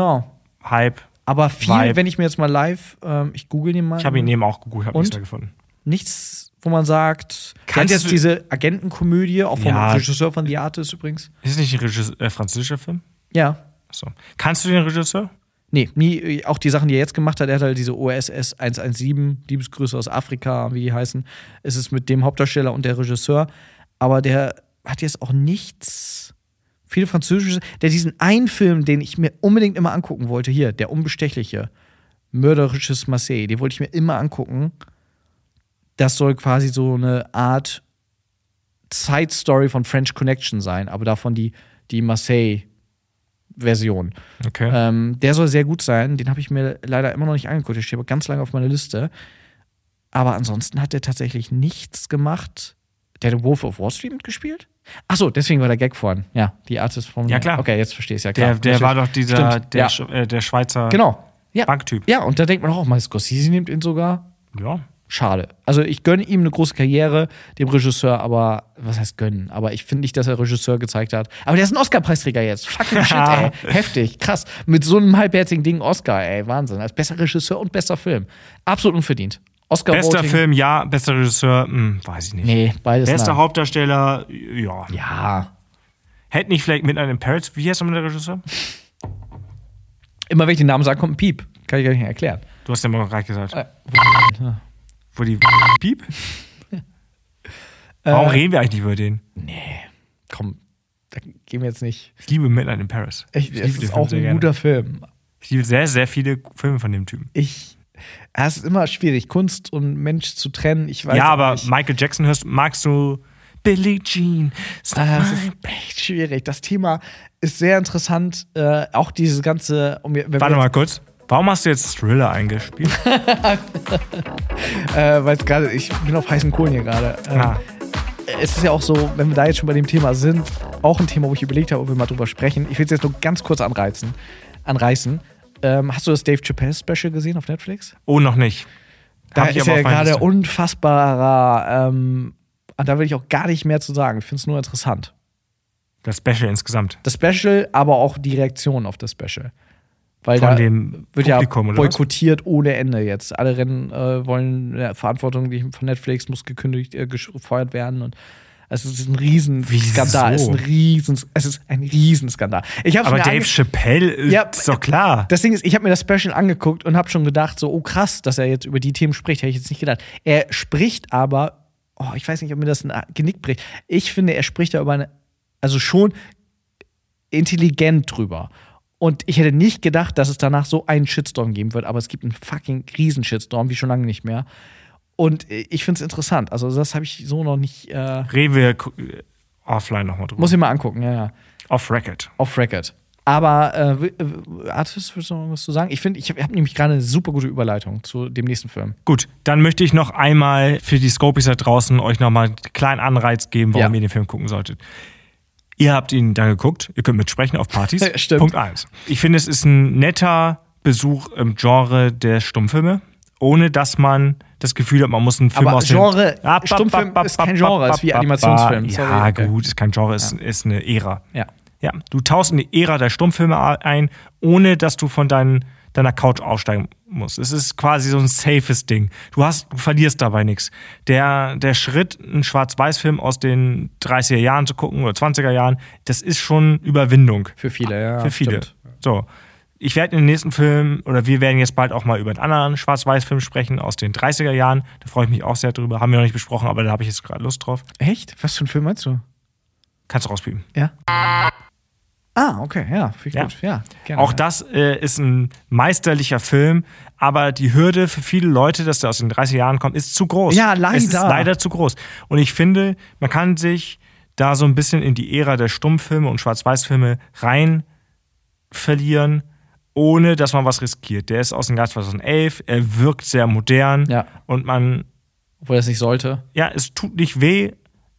Hype. Aber viel, Vibe. Wenn ich mir jetzt mal live, ich google den mal. Ich habe ihn eben auch gegoogelt, habe nichts da gefunden. Nichts, wo man sagt, kennt jetzt diese Agentenkomödie, auch vom Regisseur von The Artist übrigens. Ist das nicht ein französischer Film? Ja. Achso. Kannst du den Regisseur? Nee, nie. Auch die Sachen, die er jetzt gemacht hat, er hat halt diese OSS 117, Liebesgrüße aus Afrika, wie die heißen. Es ist mit dem Hauptdarsteller und der Regisseur. Aber der hat jetzt auch nichts. Viele französische. Der diesen einen Film, den ich mir unbedingt immer angucken wollte, hier, der Unbestechliche, Mörderisches Marseille, den wollte ich mir immer angucken. Das soll quasi so eine Art Side-Story von French Connection sein, aber davon die Marseille-Version. Okay. Der soll sehr gut sein. Den habe ich mir leider immer noch nicht angeguckt. Der steht aber ganz lange auf meiner Liste. Aber ansonsten hat der tatsächlich nichts gemacht. Der hat Wolf of Wall Street mitgespielt? Achso, deswegen war der Gag vorhin. Ja, die Artist vom. Ja, klar. Okay, jetzt verstehe ich es ja klar. Der war doch dieser, der Schweizer Banktyp. Ja, und da denkt man auch, mal Scorsese nimmt ihn sogar. Ja. Schade. Also ich gönne ihm eine große Karriere, dem Regisseur, aber was heißt gönnen? Aber ich finde nicht, dass er Regisseur gezeigt hat. Aber der ist ein Oscar-Preisträger jetzt. Fucking shit, ey. Heftig, krass. Mit so einem halbherzigen Ding Oscar, ey. Wahnsinn. Als bester Regisseur und bester Film. Absolut unverdient. Oscar bester Film, ja. Bester Regisseur, weiß ich nicht. Nee, beides bester Hauptdarsteller, ja. Ja. Hätte nicht vielleicht Midnight in Paris, wie heißt der Regisseur? Immer wenn ich den Namen sage, kommt ein Piep. Kann ich gar nicht erklären. Du hast ja mal gerade gesagt. Wo die Piep? Warum reden wir eigentlich nicht über den? Nee, komm, da gehen wir jetzt nicht. Ich liebe Midnight in Paris. Es ist auch ein guter Film. Ich liebe sehr, sehr viele Filme von dem Typen. Es ist immer schwierig, Kunst und Mensch zu trennen. Ich weiß aber nicht. Michael Jackson magst du Billie Jean? Das ist echt schwierig. Das Thema ist sehr interessant. Auch dieses ganze. Warte mal kurz. Warum hast du jetzt Thriller eingespielt? Weil ich bin auf heißen Kohlen hier gerade. Es ist ja auch so, wenn wir da jetzt schon bei dem Thema sind, auch ein Thema, wo ich überlegt habe, ob wir mal drüber sprechen. Ich will es jetzt nur ganz kurz anreißen. Hast du das Dave Chappelle Special gesehen auf Netflix? Oh, noch nicht. Da ist ja gerade unfassbarer. Da will ich auch gar nicht mehr zu sagen. Ich finde es nur interessant. Das Special insgesamt. Das Special, aber auch die Reaktion auf das Special. Weil von da dem wird Publikum, ja boykottiert ohne Ende jetzt. Alle wollen Verantwortung von Netflix muss gefeuert werden und es ist ein Riesenskandal. Es ist ein Riesenskandal. Aber Dave Chappelle ist doch klar. Das Ding ist, ich habe mir das Special angeguckt und habe schon gedacht, so, oh krass, dass er jetzt über die Themen spricht. Hätte ich jetzt nicht gedacht. Er spricht aber, ich weiß nicht, ob mir das ein Genick bricht. Ich finde, er spricht da schon intelligent drüber. Und ich hätte nicht gedacht, dass es danach so einen Shitstorm geben wird, aber es gibt einen fucking Riesen-Shitstorm, wie schon lange nicht mehr. Und ich finde es interessant. Also, das habe ich so noch nicht. Reden wir offline nochmal drüber. Muss ich mal angucken, ja. Off-Record. Aber, Artist, willst du noch was zu sagen? Ich habe nämlich gerade eine super gute Überleitung zu dem nächsten Film. Gut, dann möchte ich noch einmal für die Scopies da draußen euch nochmal einen kleinen Anreiz geben, warum ihr den Film gucken solltet. Ihr habt ihn dann geguckt, ihr könnt mitsprechen auf Partys. Stimmt. Punkt 1. Ich finde, es ist ein netter Besuch im Genre der Stummfilme. ohne dass man das Gefühl hat, man muss einen Film aber aus Genre, Stummfilm ist kein Genre, ist wie Animationsfilm. Sorry, ja, okay. gut, ist kein Genre, ist eine Ära. Ja. Ja, du tauchst in die Ära der Stummfilme ein, ohne dass du von deiner Couch aufsteigen musst. Es ist quasi so ein safes Ding. Du verlierst dabei nichts. Der Schritt, einen Schwarz-Weiß-Film aus den 30er Jahren zu gucken oder 20er Jahren, das ist schon Überwindung. Für viele, ja. Für viele. Stimmt. So. Ich werde in den nächsten Film, oder wir werden jetzt bald auch mal über einen anderen Schwarz-Weiß-Film sprechen aus den 30er Jahren. Da freue ich mich auch sehr drüber. Haben wir noch nicht besprochen, aber da habe ich jetzt gerade Lust drauf. Echt? Was für ein Film meinst du? Kannst du rauspiepen. Ja. Okay, ja, viel gut. Ja, gerne. Auch das ist ein meisterlicher Film, aber die Hürde für viele Leute, dass der aus den 30er Jahren kommt, ist zu groß. Ja, leider. Es ist leider zu groß. Und ich finde, man kann sich da so ein bisschen in die Ära der Stummfilme und Schwarz-Weiß-Filme rein verlieren, ohne dass man was riskiert. Der ist aus dem Jahr 2011, er wirkt sehr modern und obwohl er es nicht sollte. Ja, es tut nicht weh,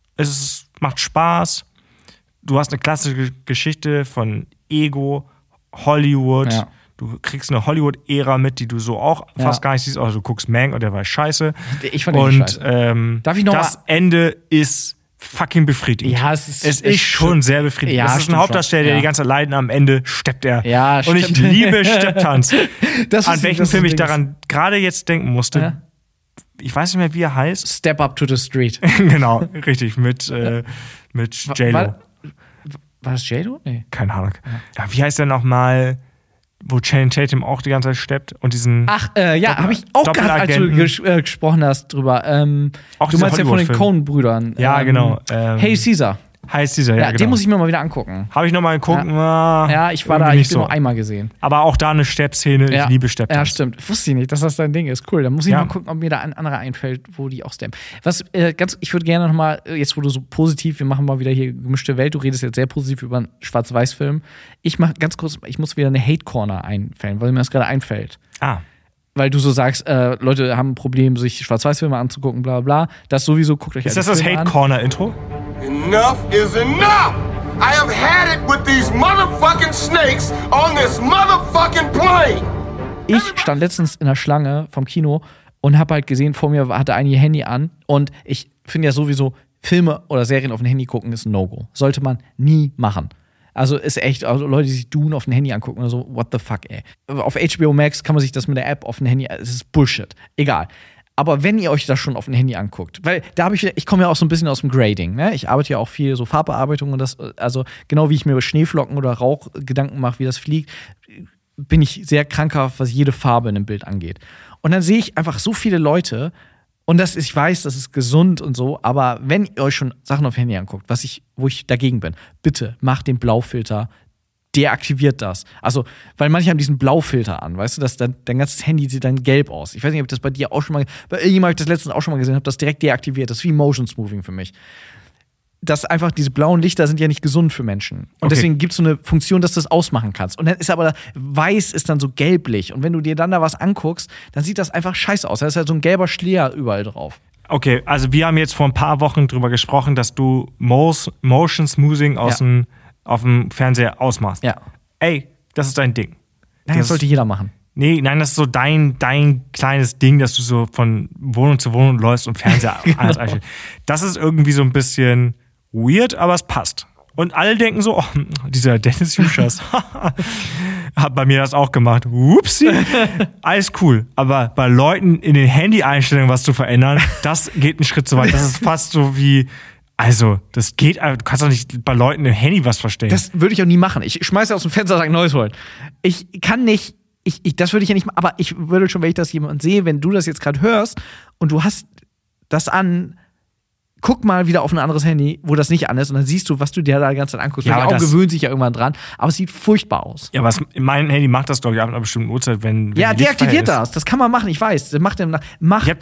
macht Spaß. Du hast eine klassische Geschichte von Ego, Hollywood. Ja. Du kriegst eine Hollywood-Ära mit, die du so auch fast gar nicht siehst. Also du guckst Mank und der war scheiße. Ich fand den scheiße. Darf ich noch das Ende ist fucking befriedigend. Ja, es ist schon sehr befriedigend. Ja, das ist ein Hauptdarsteller, der die ganze Zeit leiden. Am Ende steppt er. Ja, und ich liebe Stepptanz. An welchen Film ich daran daran gerade jetzt denken musste. Ja. Ich weiß nicht mehr, wie er heißt. Step Up to the Street. Genau, richtig. Mit J-Lo. War das J-Lo? Nee. Keine Ahnung. Ja, wie heißt der nochmal, wo Channing Tatum auch die ganze Zeit steppt und diesen. Habe ich auch gehabt, als du gesprochen hast drüber. Auch du meinst ja von den Coen-Brüdern. Ja, genau. Hey Caesar. Heißt dieser, ja, genau. Den muss ich mir mal wieder angucken. Habe ich noch mal geguckt. Ja, ich war da, ich bin nur einmal gesehen. Aber auch da eine Steppszene, ich liebe Stepptanz. Ja, stimmt. Wusste ich nicht, dass das dein Ding ist. Cool, dann muss ich mal gucken, ob mir da ein anderer einfällt, wo die auch steppen. Ich würde gerne noch mal, jetzt wo du so positiv, wir machen mal wieder hier gemischte Welt, du redest jetzt sehr positiv über einen Schwarz-Weiß-Film. Ich mach ganz kurz, ich muss wieder eine Hate-Corner einfällen, weil mir das gerade einfällt. Weil du so sagst, Leute haben ein Problem, sich Schwarz-Weiß-Filme anzugucken, bla bla. Das sowieso, guckt euch Ist das Hate-Corner-Intro? Enough is enough! I have had it with these motherfucking snakes on this motherfucking plane! Ich stand letztens in der Schlange vom Kino und habe halt gesehen, vor mir hatte ein ihr Handy an. Und ich finde ja sowieso, Filme oder Serien auf dem Handy gucken ist ein No-Go. Sollte man nie machen. Also ist echt, Leute, die sich Dune auf dem Handy angucken oder so, what the fuck, ey. Auf HBO Max kann man sich das mit der App auf dem Handy, es ist Bullshit. Egal. Aber wenn ihr euch das schon auf dem Handy anguckt, weil da ich komme ja auch so ein bisschen aus dem Grading, ne? Ich arbeite ja auch viel so Farbbearbeitung und das, also genau wie ich mir über Schneeflocken oder Rauch Gedanken mache, wie das fliegt, bin ich sehr krankhaft, was jede Farbe in einem Bild angeht. Und dann sehe ich einfach so viele Leute, und ich weiß, das ist gesund und so, aber wenn ihr euch schon Sachen auf dem Handy anguckt, wo ich dagegen bin, bitte macht den Blaufilter, deaktiviert das. Also, weil manche haben diesen Blaufilter an, weißt du, dass dein ganzes Handy sieht dann gelb aus. Ich weiß nicht, ob ich das bei dir auch schon mal, bei irgendjemandem habe ich das letztens auch schon mal gesehen, habe das direkt deaktiviert. Das ist wie Motion Smoothing für mich. Das einfach, diese blauen Lichter sind ja nicht gesund für Menschen. Und deswegen gibt es so eine Funktion, dass du das ausmachen kannst. Und dann ist aber weiß ist dann so gelblich. Und wenn du dir dann da was anguckst, dann sieht das einfach scheiße aus. Da ist halt so ein gelber Schleier überall drauf. Okay, also wir haben jetzt vor ein paar Wochen drüber gesprochen, dass du Motion Smoothing auf dem Fernseher ausmachst. Ja. Ey, das ist dein Ding. Nein, das sollte jeder machen. Nein, das ist so dein kleines Ding, dass du so von Wohnung zu Wohnung läufst und Fernseher alles einstellst. Das ist irgendwie so ein bisschen weird, aber es passt. Und alle denken so, dieser Dennis Juschas hat bei mir das auch gemacht. Upsi. Alles cool. Aber bei Leuten in den Handy-Einstellungen was zu verändern, das geht einen Schritt zu weit. Das ist fast so wie, also, das geht, du kannst doch nicht bei Leuten im Handy was verstehen. Das würde ich auch nie machen. Ich schmeiße aus dem Fenster und sage, Neues holen. Ich kann nicht, das würde ich ja nicht machen, aber ich würde schon, wenn ich das jemand sehe, wenn du das jetzt gerade hörst und du hast das an, guck mal wieder auf ein anderes Handy, wo das nicht an ist und dann siehst du, was du dir da die ganze Zeit anguckst. Ja, die Augen gewöhnt sich ja irgendwann dran, aber es sieht furchtbar aus. Ja, mein Handy macht das, glaube ich, ab einer bestimmten Uhrzeit, wenn ja, deaktiviert das. Das kann man machen, ich weiß. Ich habe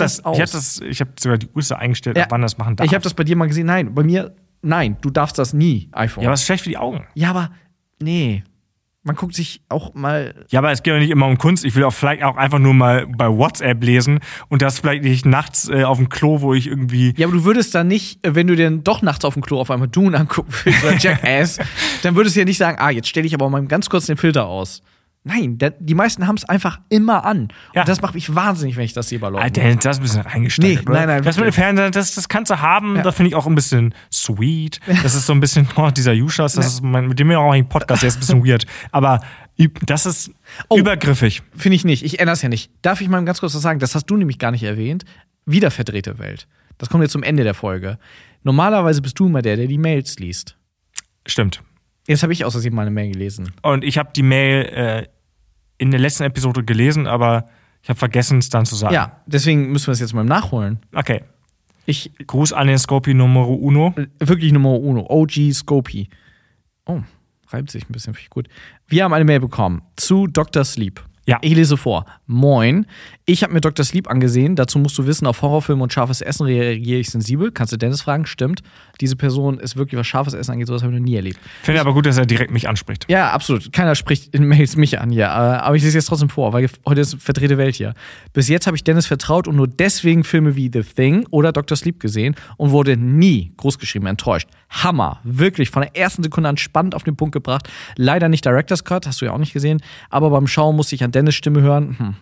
sogar die Uhrzeit eingestellt, ab wann das machen darf. Ich habe das bei dir mal gesehen. Nein, bei mir, nein, du darfst das nie, iPhone. Ja, aber es ist schlecht für die Augen. Ja, aber nee. Man guckt sich auch mal. Ja, aber es geht ja nicht immer um Kunst. Ich will auch vielleicht auch einfach nur mal bei WhatsApp lesen und das vielleicht nicht nachts auf dem Klo, wo ich irgendwie. Ja, aber du würdest dann nicht, wenn du dir doch nachts auf dem Klo auf einmal Dune angucken willst oder Jackass, dann würdest du ja nicht sagen, jetzt stelle ich aber mal ganz kurz den Filter aus. Nein, die meisten haben es einfach immer an. Ja. Und das macht mich wahnsinnig, wenn ich das sehe bei Leuten. Alter, das ist ein bisschen reingestellt. Nee, nein, das mit dem Fernseher, das kannst du haben, da finde ich auch ein bisschen sweet. Das ist so ein bisschen, dieser Juschas, das ist mit dem wir auch einen Podcast, der ist ein bisschen weird. Aber das ist übergriffig. Finde ich nicht, ich ändere es ja nicht. Darf ich mal ganz kurz was sagen? Das hast du nämlich gar nicht erwähnt. Wieder verdrehte Welt. Das kommt jetzt zum Ende der Folge. Normalerweise bist du immer der die Mails liest. Stimmt. Jetzt habe ich aus Versehen mal eine Mail gelesen. Und ich habe die Mail in der letzten Episode gelesen, aber ich habe vergessen, es dann zu sagen. Ja, deswegen müssen wir es jetzt mal nachholen. Okay. Gruß an den Scopi Numero Uno. Wirklich Numero Uno. OG Scopi. Oh, reibt sich ein bisschen, finde ich gut. Wir haben eine Mail bekommen zu Dr. Sleep. Ja. Ich lese vor. Moin. Ich habe mir Dr. Sleep angesehen. Dazu musst du wissen, auf Horrorfilme und scharfes Essen reagiere ich sensibel. Kannst du Dennis fragen? Stimmt. Diese Person ist wirklich, was scharfes Essen angeht, sowas habe ich noch nie erlebt. Finde aber gut, dass er direkt mich anspricht. Ja, absolut. Keiner spricht in Mails mich an hier. Aber ich lese jetzt trotzdem vor, weil heute ist verdrehte Welt hier. Bis jetzt habe ich Dennis vertraut und nur deswegen Filme wie The Thing oder Dr. Sleep gesehen und wurde nie, großgeschrieben, enttäuscht. Hammer. Wirklich. Von der ersten Sekunde an spannend auf den Punkt gebracht. Leider nicht Director's Cut, hast du ja auch nicht gesehen. Aber beim Schauen musste ich an Dennis' Stimme hören.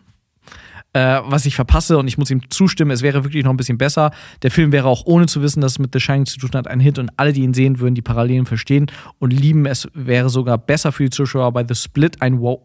Was ich verpasse und ich muss ihm zustimmen, es wäre wirklich noch ein bisschen besser. Der Film wäre auch ohne zu wissen, dass es mit The Shining zu tun hat, ein Hit und alle, die ihn sehen, würden die Parallelen verstehen und lieben. Es wäre sogar besser für die Zuschauer bei The Split ein Wow.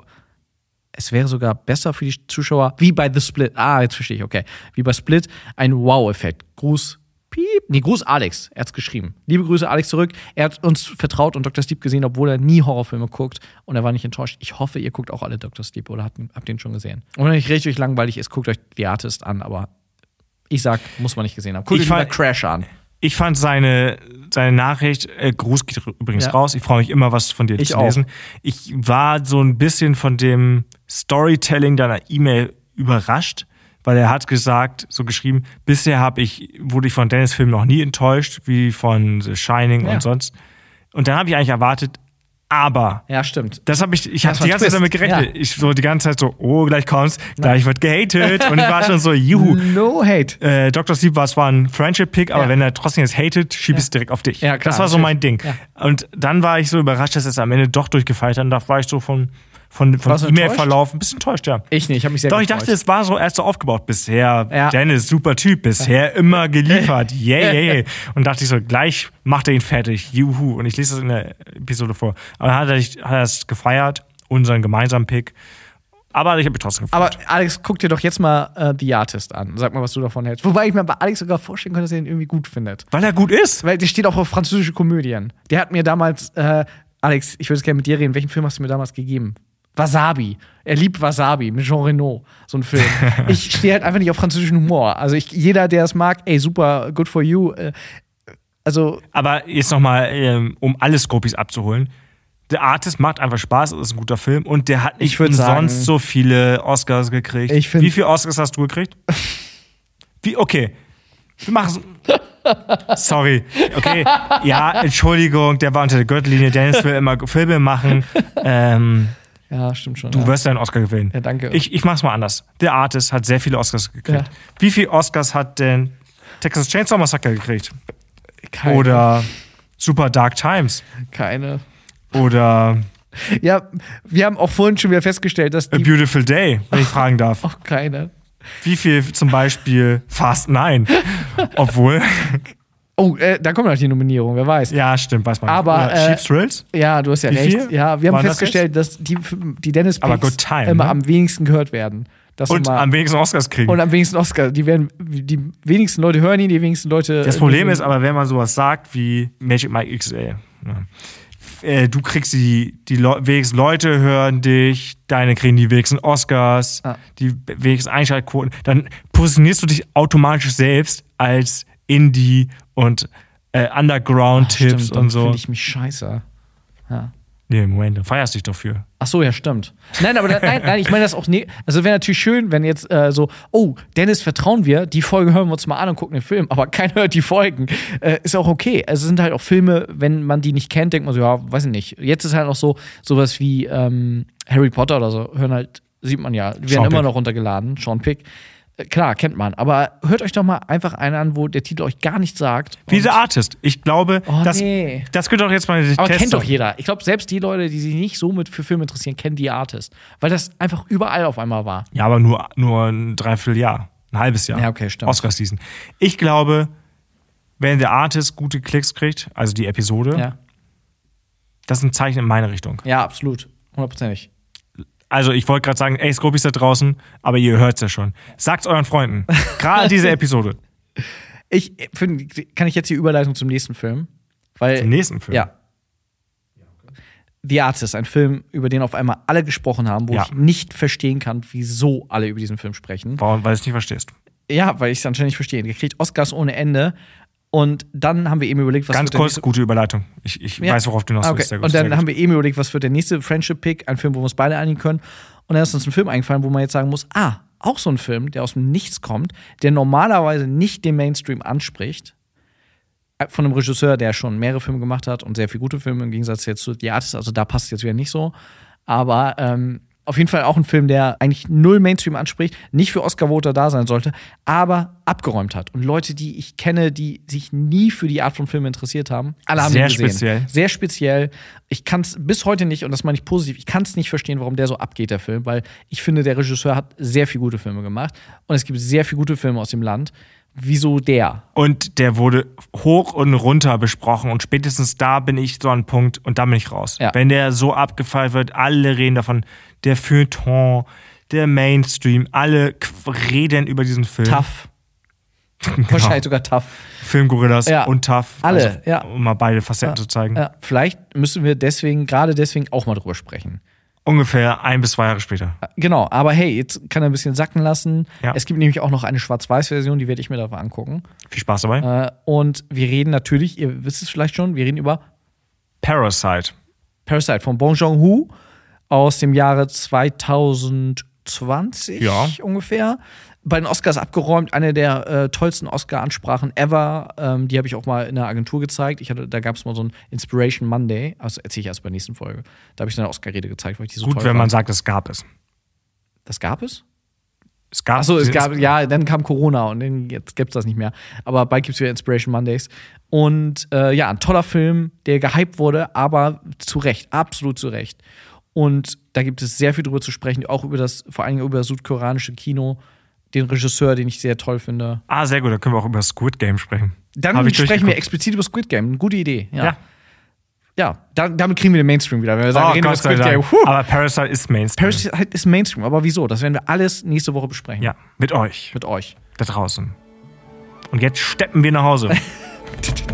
Es wäre sogar besser für die Zuschauer, wie bei The Split. Jetzt verstehe ich, okay. Wie bei Split ein Wow-Effekt. Gruß. Piep. Nee, Gruß Alex. Er hat's geschrieben. Liebe Grüße, Alex, zurück. Er hat uns vertraut und Dr. Sleep gesehen, obwohl er nie Horrorfilme guckt. Und er war nicht enttäuscht. Ich hoffe, ihr guckt auch alle Dr. Sleep oder habt den schon gesehen. Und wenn euch richtig langweilig ist, guckt euch The Artist an. Aber ich sag, muss man nicht gesehen haben. Guckt euch mal Crash an. Ich fand seine Nachricht, Gruß geht übrigens raus. Ich freue mich immer, was von dir zu lesen. Ich war so ein bisschen von dem Storytelling deiner E-Mail überrascht. Weil er hat so geschrieben, bisher wurde ich von Dennis' Film noch nie enttäuscht, wie von The Shining und sonst. Und dann habe ich eigentlich erwartet, aber. Ja, stimmt. Ich habe die ganze Zeit damit gerechnet. Ja. Ich so die ganze Zeit so, gleich kommt's, gleich wird gehatet. Und ich war schon so, juhu. No hate. Dr. Sleep war zwar ein Friendship-Pick, aber wenn er trotzdem jetzt hatet, schieb es direkt auf dich. Ja, klar, das war so mein Ding. Ja. Und dann war ich so überrascht, dass es am Ende doch durchgefeiert hat. Und da war ich so von E-Mail-Verlauf ein bisschen enttäuscht, ja. Ich nicht, ich habe mich sehr gefreut. Doch, ich dachte, es war so erst so aufgebaut. Bisher, Dennis, super Typ, bisher immer geliefert. Yeah. Und dachte ich so, gleich macht er ihn fertig. Juhu. Und ich lese das in der Episode vor. Aber dann hat er es gefeiert, unseren gemeinsamen Pick. Aber ich habe mich trotzdem gefreut. Aber Alex, guck dir doch jetzt mal The Artist an. Sag mal, was du davon hältst. Wobei ich mir bei Alex sogar vorstellen könnte, dass er ihn irgendwie gut findet. Weil er gut ist? Weil der steht auch auf französische Komödien. Der hat mir damals, Alex, ich würde es gerne mit dir reden. Welchen Film hast du mir damals gegeben? Wasabi. Er liebt Wasabi mit Jean Reno. So ein Film. Ich stehe halt einfach nicht auf französischen Humor. Also jeder, der es mag, super, good for you. Aber jetzt nochmal, um alle Scopies abzuholen. The Artist macht einfach Spaß, ist ein guter Film und der hat nicht umsonst so viele Oscars gekriegt. Wie viele Oscars hast du gekriegt? Okay. Wir machen Sorry. Okay. Ja, Entschuldigung, der war unter der Gürtellinie. Dennis will immer Filme machen. Ja, stimmt schon. Du wirst deinen Oscar gewinnen. Ja, danke. Ich mach's mal anders. The Artist hat sehr viele Oscars gekriegt. Ja. Wie viele Oscars hat denn Texas Chainsaw Massacre gekriegt? Keine. Oder Super Dark Times? Keine. Oder ja, wir haben auch vorhin schon wieder festgestellt, dass A Beautiful Day, wenn ich fragen darf. Auch keine. Wie viel zum Beispiel Fast 9? Obwohl. Da kommt noch die Nominierung, wer weiß. Ja, stimmt, weiß man. Aber Cheap Thrills? Ja, du hast ja recht. Viel? Ja, wir haben festgestellt, dass die Dennis Picks immer am wenigsten gehört werden. Und am wenigsten Oscars kriegen. Und am wenigsten Oscars. Die wenigsten Leute hören ihn, die wenigsten Leute. Das Problem ist aber, wenn man sowas sagt wie Magic Mike XL, du kriegst die wenigsten Leute hören dich, deine kriegen die wenigsten Oscars, die wenigsten Einschaltquoten, dann positionierst du dich automatisch selbst als Indie und Underground-Tipps und so. Finde ich mich scheiße. Ja. Nee, Moment, dann feierst du dich dafür. Ach so, ja, stimmt. Nein, aber nein, ich meine das auch nicht. Also wäre natürlich schön, wenn jetzt Dennis, vertrauen wir, die Folge hören wir uns mal an und gucken den Film, aber keiner hört die Folgen. Ist auch okay. Also es sind halt auch Filme, wenn man die nicht kennt, denkt man so, ja, weiß ich nicht. Jetzt ist halt noch sowas wie Harry Potter oder so, sieht man ja, die werden immer noch runtergeladen, Sean Pick. Klar, kennt man. Aber hört euch doch mal einfach einen an, wo der Titel euch gar nichts sagt. Wie The Artist. Ich glaube, das könnte doch jetzt mal aber kennt doch jeder. Ich glaube, selbst die Leute, die sich nicht so für Filme interessieren, kennen The Artist. Weil das einfach überall auf einmal war. Ja, aber nur ein Dreivierteljahr. Ein halbes Jahr. Ja, okay, stimmt. Oscar-Season. Ich glaube, wenn The Artist gute Klicks kriegt, also die Episode, das ist ein Zeichen in meine Richtung. Ja, absolut. 100%. Also, ich wollte gerade sagen, ey, Scopy ist da draußen, aber ihr hört es ja schon. Sagt's euren Freunden. Gerade diese Episode. Ich finde, kann ich jetzt die Überleitung zum nächsten Film? Zum nächsten Film? Ja. The Artist, ein Film, über den auf einmal alle gesprochen haben, wo ich nicht verstehen kann, wieso alle über diesen Film sprechen. Warum? Weil du es nicht verstehst. Ja, weil ich es anscheinend nicht verstehe. Der kriegt Oscars ohne Ende. Und dann haben wir eben überlegt, was ganz kurz, gute Überleitung. Ich weiß, worauf du noch so bist. Und dann haben wir eben überlegt, was wird der nächste Friendship-Pick, ein Film, wo wir uns beide einigen können. Und dann ist uns ein Film eingefallen, wo man jetzt sagen muss, auch so ein Film, der aus dem Nichts kommt, der normalerweise nicht den Mainstream anspricht, von einem Regisseur, der schon mehrere Filme gemacht hat und sehr viele gute Filme, im Gegensatz jetzt zu The Artist, also da passt es jetzt wieder nicht so. Aber auf jeden Fall auch ein Film, der eigentlich null Mainstream anspricht, nicht für Oscar-Voter da sein sollte, aber abgeräumt hat. Und Leute, die ich kenne, die sich nie für die Art von Filmen interessiert haben, alle haben ihn gesehen. Sehr speziell. Sehr speziell. Ich kann es bis heute nicht, und das meine ich positiv, ich kann es nicht verstehen, warum der so abgeht, der Film, weil ich finde, der Regisseur hat sehr viele gute Filme gemacht und es gibt sehr viele gute Filme aus dem Land. Wieso der? Und der wurde hoch und runter besprochen und spätestens da bin ich so an Punkt und da bin ich raus. Ja. Wenn der so abgefeiert wird, alle reden davon, der Feuilleton, der Mainstream, alle reden über diesen Film. Tough. Genau. Wahrscheinlich sogar Tough. Filmgorillas und Tough. Alle, also, um mal beide Facetten zu zeigen. Ja. Vielleicht müssen wir gerade deswegen auch mal drüber sprechen. Ungefähr 1 bis 2 Jahre später. Genau, aber hey, jetzt kann er ein bisschen sacken lassen. Ja. Es gibt nämlich auch noch eine Schwarz-Weiß-Version, die werde ich mir dafür angucken. Viel Spaß dabei. Und wir reden natürlich, ihr wisst es vielleicht schon, wir reden über Parasite von Bong Joon-ho aus dem Jahre 2020 ungefähr. Bei den Oscars abgeräumt, eine der tollsten Oscar-Ansprachen ever. Die habe ich auch mal in der Agentur gezeigt. Da gab es mal so ein Inspiration Monday. Also erzähle ich erst bei der nächsten Folge. Da habe ich so eine Oscar-Rede gezeigt, weil ich die so toll fand. Gut, wenn man sagt, es gab es. Das gab es? Es gab dann kam Corona und jetzt gibt es das nicht mehr. Aber bald gibt es wieder Inspiration Mondays. Und ein toller Film, der gehypt wurde, aber zu Recht, absolut zu Recht. Und da gibt es sehr viel drüber zu sprechen, auch vor allem über das südkoreanische Kino. Den Regisseur, den ich sehr toll finde. Sehr gut, da können wir auch über Squid Game sprechen. Dann sprechen wir explizit über Squid Game. Eine gute Idee. Ja, damit kriegen wir den Mainstream wieder. Wenn wir sagen, wir reden über Squid Game. Aber Parasite ist Mainstream. Parasite ist Mainstream, aber wieso? Das werden wir alles nächste Woche besprechen. Ja, mit euch. Mit euch. Da draußen. Und jetzt steppen wir nach Hause.